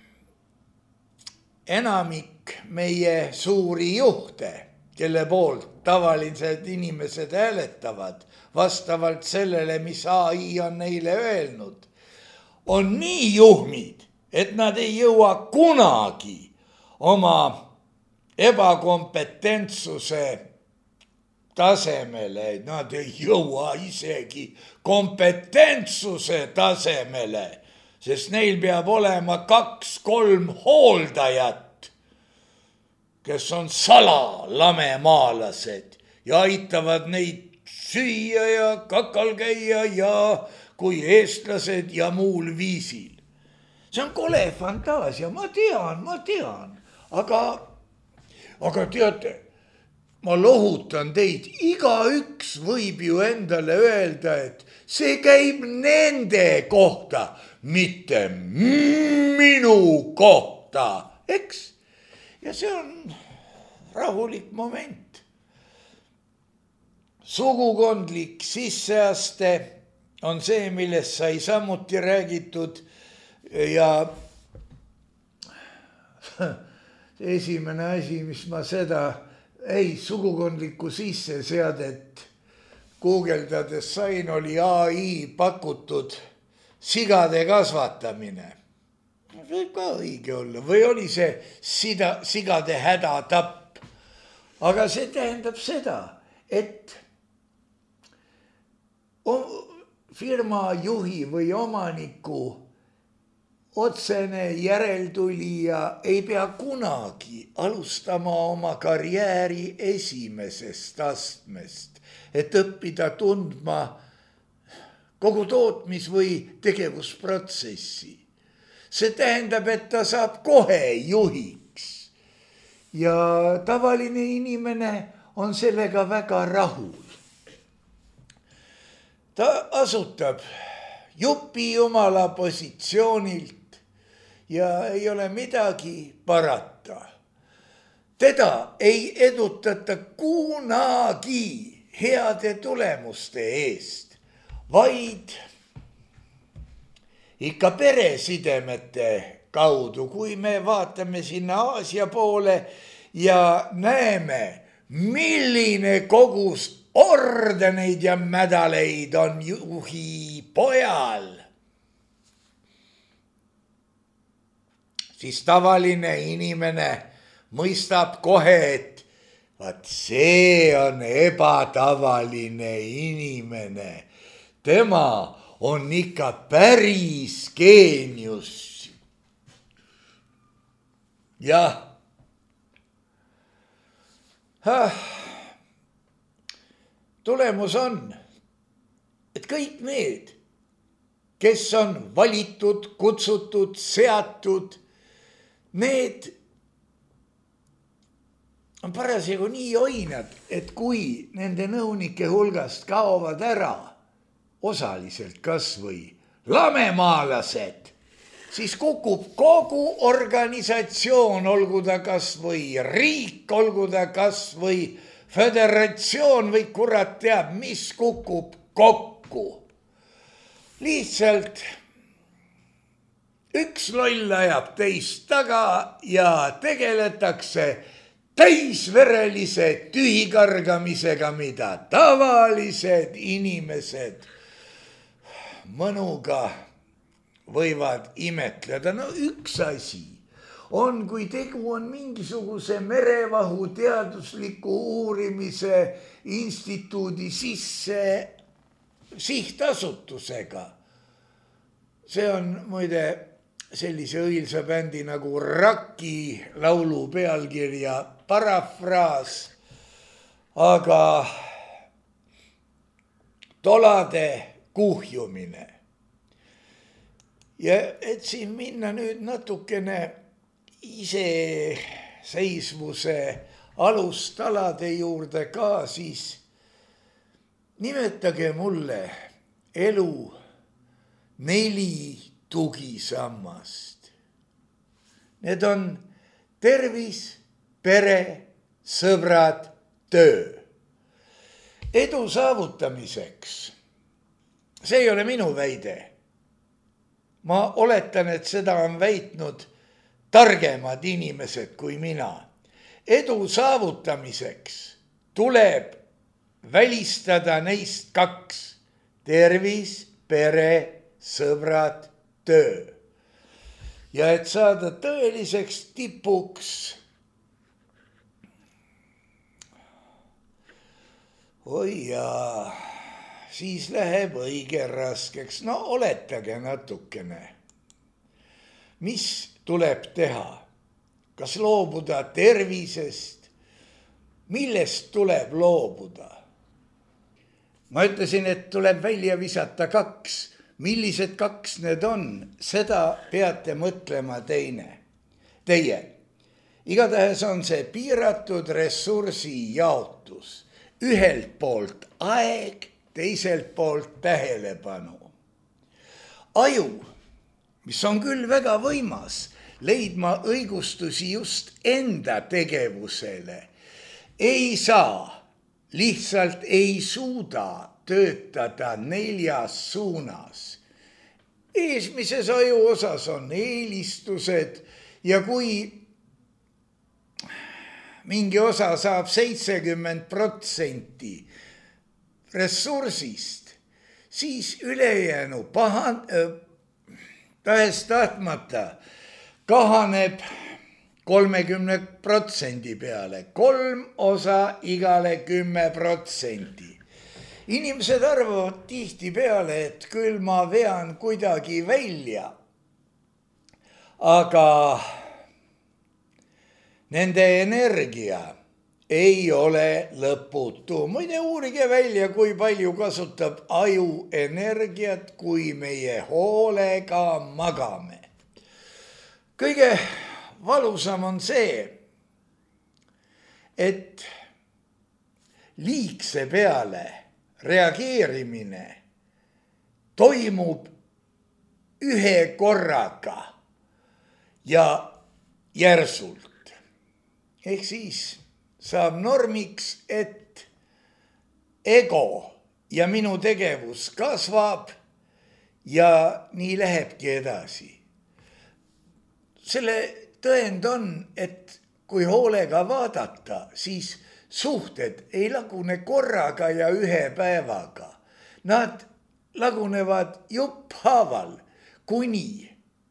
enamik meie suuri juhte, kelle poolt tavalised inimesed hääletavad, vastavalt sellele, mis A I on neile öelnud, on nii juhmid, et nad ei jõua kunagi oma ebakompetentsuse tasemele, nad ei jõua isegi kompetentsuse tasemele, sest neil peab olema kaks-kolm hooldajat, kes on salalamemaalased ja aitavad neid süüa ja kakal käia ja kui eestlased ja muul viisil. See on kole fantaasia, ma tean, ma tean, aga, aga teate, ma lohutan teid, igaüks võib ju endale öelda, et see käib nende kohta, mitte minu kohta, eks? Ja see on rahulik moment. Sugukondlik sisseaste on see, millest sai samuti räägitud ja esimene asi, mis ma seda, ei, sugukondlikku sisseseadet guugeldades sain, oli A I pakutud sigade kasvatamine. Võib ka õige olla, või oli see sida, sigade hädatapp. Aga see tähendab seda, et firma juhi või omaniku otsene järeltulija ei pea kunagi alustama oma karjääri esimesest astmest, et õppida tundma kogu tootmis- või tegevusprotsessi. See tähendab, et ta saab kohe juhiks ja tavaline inimene on sellega väga rahul. Ta asutab jupi jumala positsioonilt ja ei ole midagi parata. Teda ei edutata kunagi heade tulemuste eest, vaid ikka peresidemete kaudu, kui me vaatame sinna Aasia poole ja näeme, milline kogus ordeneid ja mädaleid on juhi pojal, siis tavaline inimene mõistab kohe, et vaat see on ebatavaline inimene. Tema on ikka päris geenius. jah. tulemus on, et kõik need, kes on valitud, kutsutud, seatud, need on parasjagu nii oinad, et kui nende nõunike hulgast kaovad ära osaliselt kas või lamemaalased, siis kukub kogu organisatsioon, olgu ta kas või riik, olgu ta kas või föderatsioon või kurat teab, mis kukub kokku. lihtsalt üks loll ajab teist taga ja tegeletakse täisverelise tühikargamisega, mida tavalised inimesed mõnuga võivad imetleda. no üks asi on, kui tegu on mingisuguse merevahu teadusliku uurimise instituudi sisse sihtasutusega. see on muide sellise õilsa bändi nagu Raki laulu pealkirja parafraas, aga tolade kuhjumine. ja et siin minna nüüd natukene iseseisvuse alustalade juurde ka, siis nimetage mulle elu neli tugisammast. Need on tervis, pere, sõbrad, töö. Edu saavutamiseks, see ei ole minu väide. ma oletan, et seda on väitnud targemad inimesed kui mina. Edu saavutamiseks tuleb välistada neist kaks: tervis, pere, sõbrad, töö. ja et saada tõeliseks tipuks, oi jaa, siis läheb õige raskeks. no oletage natukene, mis tuleb teha, kas loobuda tervisest, millest tuleb loobuda? ma ütlesin, et tuleb välja visata kaks. millised kaks need on, seda peate mõtlema teine, teie. igatahes on see piiratud ressursi jaotus. ühelt poolt aeg, teiselt poolt tähelepanu. aju, mis on küll väga võimas leidma õigustusi just enda tegevusele, ei saa, lihtsalt ei suuda töötada neljas suunas. Eesmises aju osas on eelistused ja kui mingi osa saab seitsekümmend protsenti ressursist, siis ülejäänu pahan, tahes tahtmata kahaneb kolmekümne protsendi peale, kolm osa igale kümme protsenti. Inimesed arvavad tihtipeale, et küll ma vean kuidagi välja, aga nende energia ei ole lõputu. muide, uurige välja, kui palju kasutab aju energiat, kui meie hoolega magame. kõige valusam on see, et liigse peale reageerimine toimub ühe korraga ja järsult. ehk siis saab normiks, et ego ja minu tegevus kasvab ja nii lähebki edasi. selle tõend on, et kui hoolega vaadata, siis suhted ei lagune korraga ja ühe päevaga. Nad lagunevad jupphaaval, kuni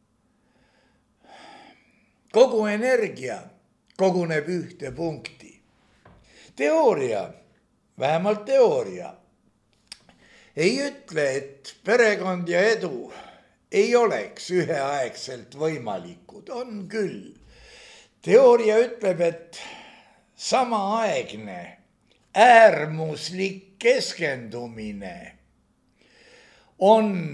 kogu energia koguneb ühte punkti. teooria, vähemalt teooria, ei ütle, et perekond ja edu ei oleks üheaegselt võimalikud, on küll. Teooria ütleb, et samaaegne äärmuslik keskendumine on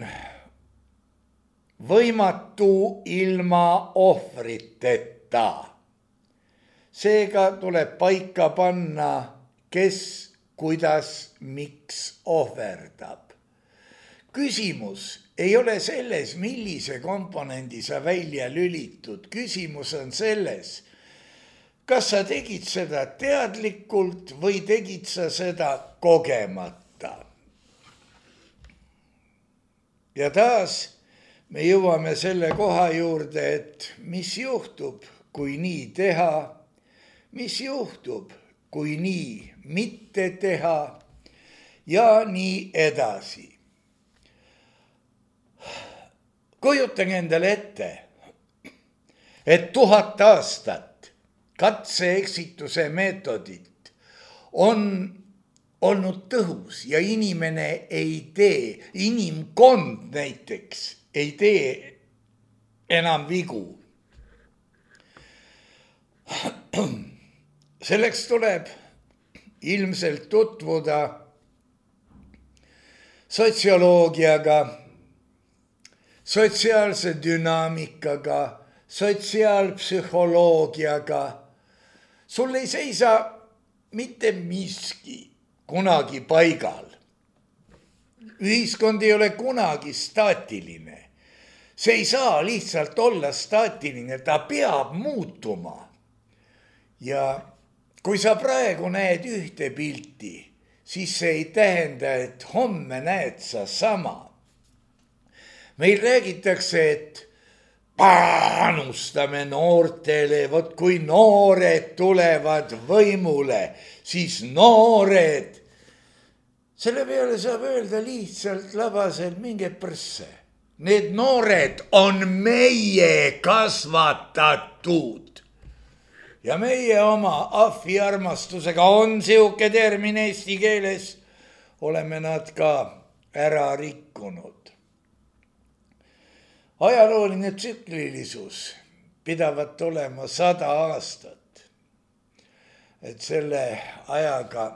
võimatu ilma ohvriteta. Seega tuleb paika panna, kes, kuidas, miks ohverdab. Küsimus ei ole selles, millise komponendi sa välja lülitud. Küsimus on selles, kas sa tegid seda teadlikult või tegid sa seda kogemata. Ja taas me jõuame selle koha juurde, et mis juhtub, kui nii teha, mis juhtub, kui nii mitte teha ja nii edasi. Kujutage endale ette, et tuhat aastat katse-eksituse meetodit on olnud tõhus ja inimene ei tee, inimkond näiteks ei tee enam vigu. Selleks tuleb ilmselt tutvuda sotsioloogiaga, sotsiaalse dünaamikaga, sotsiaalpsühholoogiaga. Sul ei seisa mitte miski kunagi paigal. Ühiskond ei ole kunagi staatiline. See ei saa lihtsalt olla staatiline, ta peab muutuma. Ja kui sa praegu näed ühte pilti, siis see ei tähenda, et homme näed sa sama. Meil räägitakse, et panustame noortele, vot kui noored tulevad võimule, siis noored. Selle peale saab öelda lihtsalt labaselt minge prsse. Need noored on meie kasvatatud. Ja meie oma ahvi armastusega on siuke termin eesti keeles, oleme nad ka ära rikkunud. Ajalooline tsüklilisus pidavat olema sada aastat. Et selle ajaga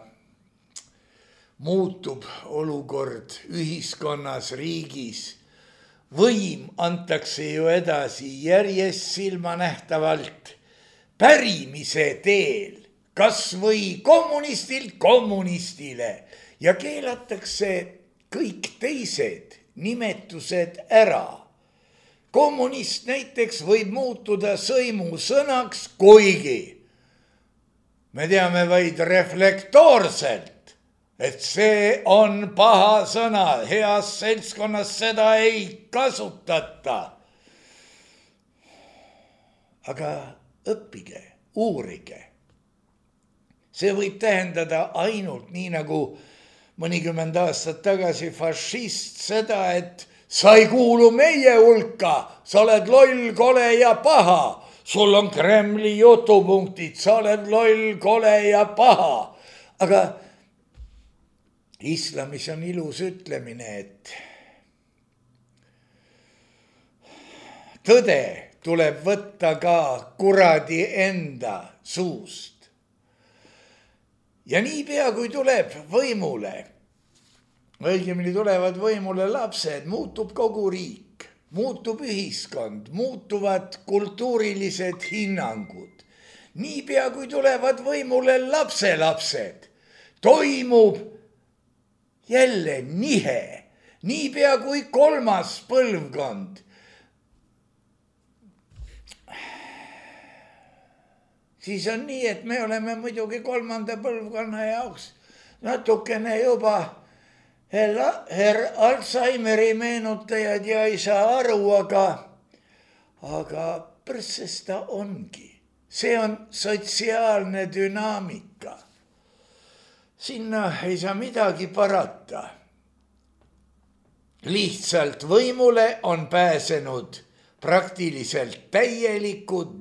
muutub olukord ühiskonnas, riigis. Võim antakse ju edasi järjest silmanähtavalt pärimise teel, kas või kommunistilt kommunistile ja keelatakse kõik teised nimetused ära. Kommunist näiteks võib muutuda sõimusõnaks, kuigi me teame vaid reflektoorselt, et see on paha sõna, heas seltskonnas seda ei kasutata. Aga õppige, uurige. See võib tähendada ainult nii nagu mõnikümmend aastat tagasi fašist seda, et sa ei kuulu meie hulka, sa oled loll, kole ja paha. Sul on Kremli jutupunktid, sa oled loll, kole ja paha. Aga islamis on ilus ütlemine, et tõde tuleb võtta ka kuradi enda suust. Ja niipea kui tuleb võimule, õigemini tulevad võimule lapsed, muutub kogu riik, muutub ühiskond, muutuvad kultuurilised hinnangud. Niipea kui tulevad võimule lapselapsed, toimub jälle nihe. Niipea kui kolmas põlvkond. Siis on nii, et me oleme muidugi kolmanda põlvkonna jaoks natukene juba herr Alzheimeri meenutajad ja ei saa aru, aga, aga prsses ta ongi. See on sotsiaalne dünaamika. Sinna ei saa midagi parata. Lihtsalt võimule on pääsenud praktiliselt täielikud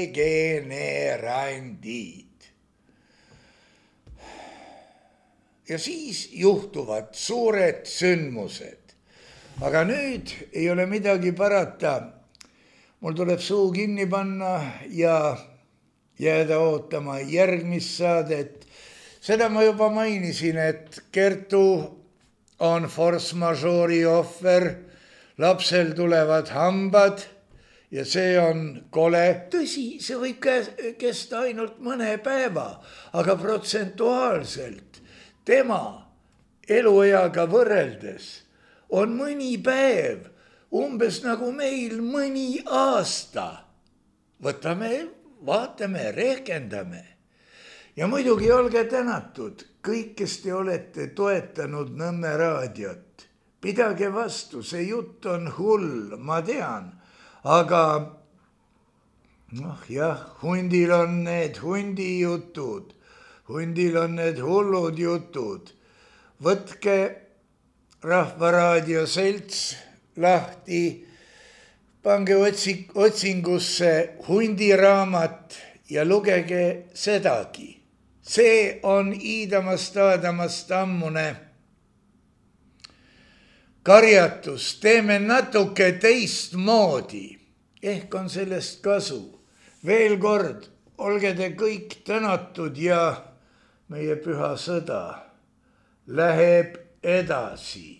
degenerandid. ja siis juhtuvad suured sündmused. Aga nüüd ei ole midagi parata. Mul tuleb suu kinni panna ja jääda ootama järgmist saadet. Seda ma juba mainisin, et Kertu on force majeure'i ohver, lapsel tulevad hambad ja see on kole. Tõsi, see võib kesta ainult mõne päeva, aga protsentuaalselt tema elueaga võrreldes on mõni päev umbes nagu meil mõni aasta. Võtame, vaatame, rehkendame. Ja muidugi olge tänatud kõik, kes te olete toetanud Nõmme raadiot. Pidage vastu, see jutt on hull, ma tean. Aga noh jah, hundil on need hundi jutud, hundil on need hullud jutud. Võtke Rahvaraadio selts lahti, pange otsingusse hundiraamat ja lugege sedagi. See on Iidamast Aadamast ammune karjatus. Teeme natuke teistmoodi. Ehk on sellest kasu. Veel kord, olge te kõik tänatud ja meie püha sõda läheb edasi.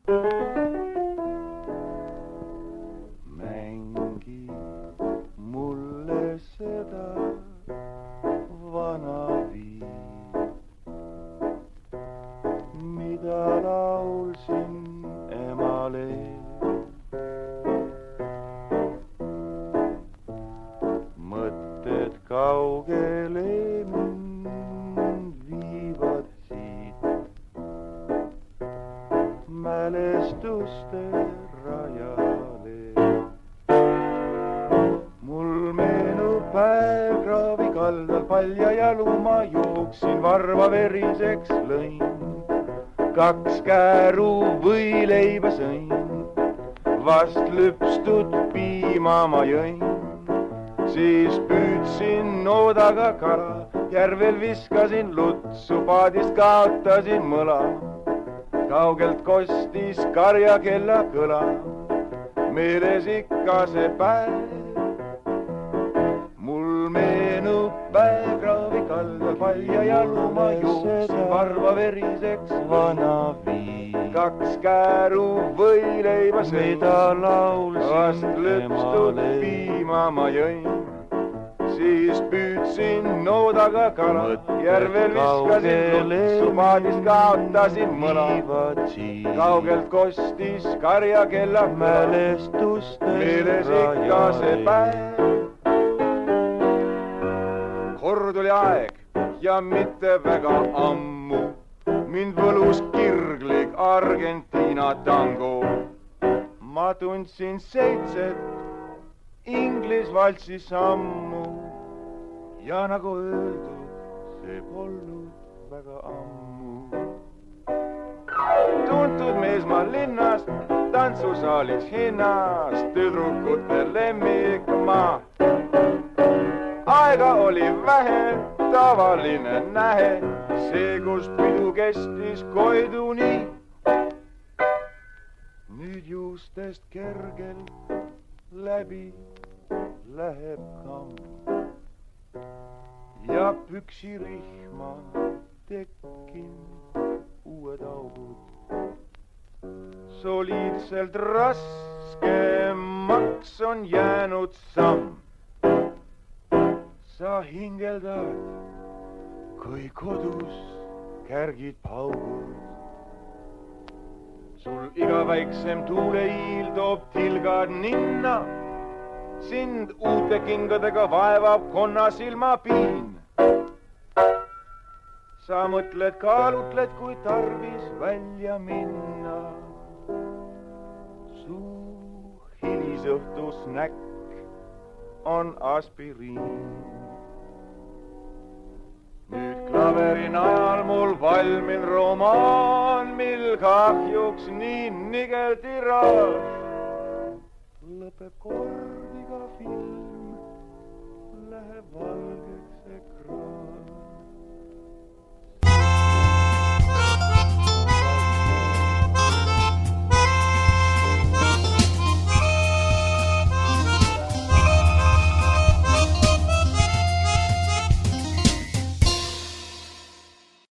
Mängi mulle seda vana viin, mida laulsin emale. Mõtted kaugele mind viivad siit mälestuste rajale. Mul meenub päev kraavi kaldal palja jalu, ma jooksin varva veriseks lõin. Kaks kääru võileiba sõin, vast lüpstud piima ma jõin. Siis püüdsin noodaga kala, järvel viskasin lutsu, paadist kaotasin mõla. Kaugelt kostis karja kella kõla, meeles ikka see päev. Mul meenub päev kraavi kaldal palja jalu, ma jooksin varva veriseks vana viin. Kaks kääru võileiba sõin, vast lüpstud piima ma jõin. Siis püüdsin noodaga kala, järvel viskasin lutsu, paadist kaotasin mõla. Kaugelt kostis karja kella mälestuste meeles ikka see päev. Kord oli aeg ja mitte väga ammu, mind võlus kirglik Argentiina tango. Ma tundsin seitset Inglis valtsi sammu ja nagu öeldud, see polnud väga ammu. Tuntud mees ma linnast, tantsusaalis hinnast, tüdrukute lemmik ma. Aega oli vähe, tavaline nähe, see kus pidu kestis koiduni. Nüüd juustest kergelt läbi läheb kamm ja püksirihma tekkinud uued augud. Soliidselt raskemaks on jäänud samm. Sa hingeldad, kui kodus kärgid paugud. Sul iga väiksem tuuleiil toob tilgad ninna. Sind uute kingadega vaevab konnasilma piin. Sa mõtled, kaalutled, kui tarvis välja minna. Su hilisõhtusnäkk on aspiriin. Nüüd klaveri najal mul valmin romaan, mil kahjuks nii nigel tiraaž. Lõpeb kordiga film, läheb valmis.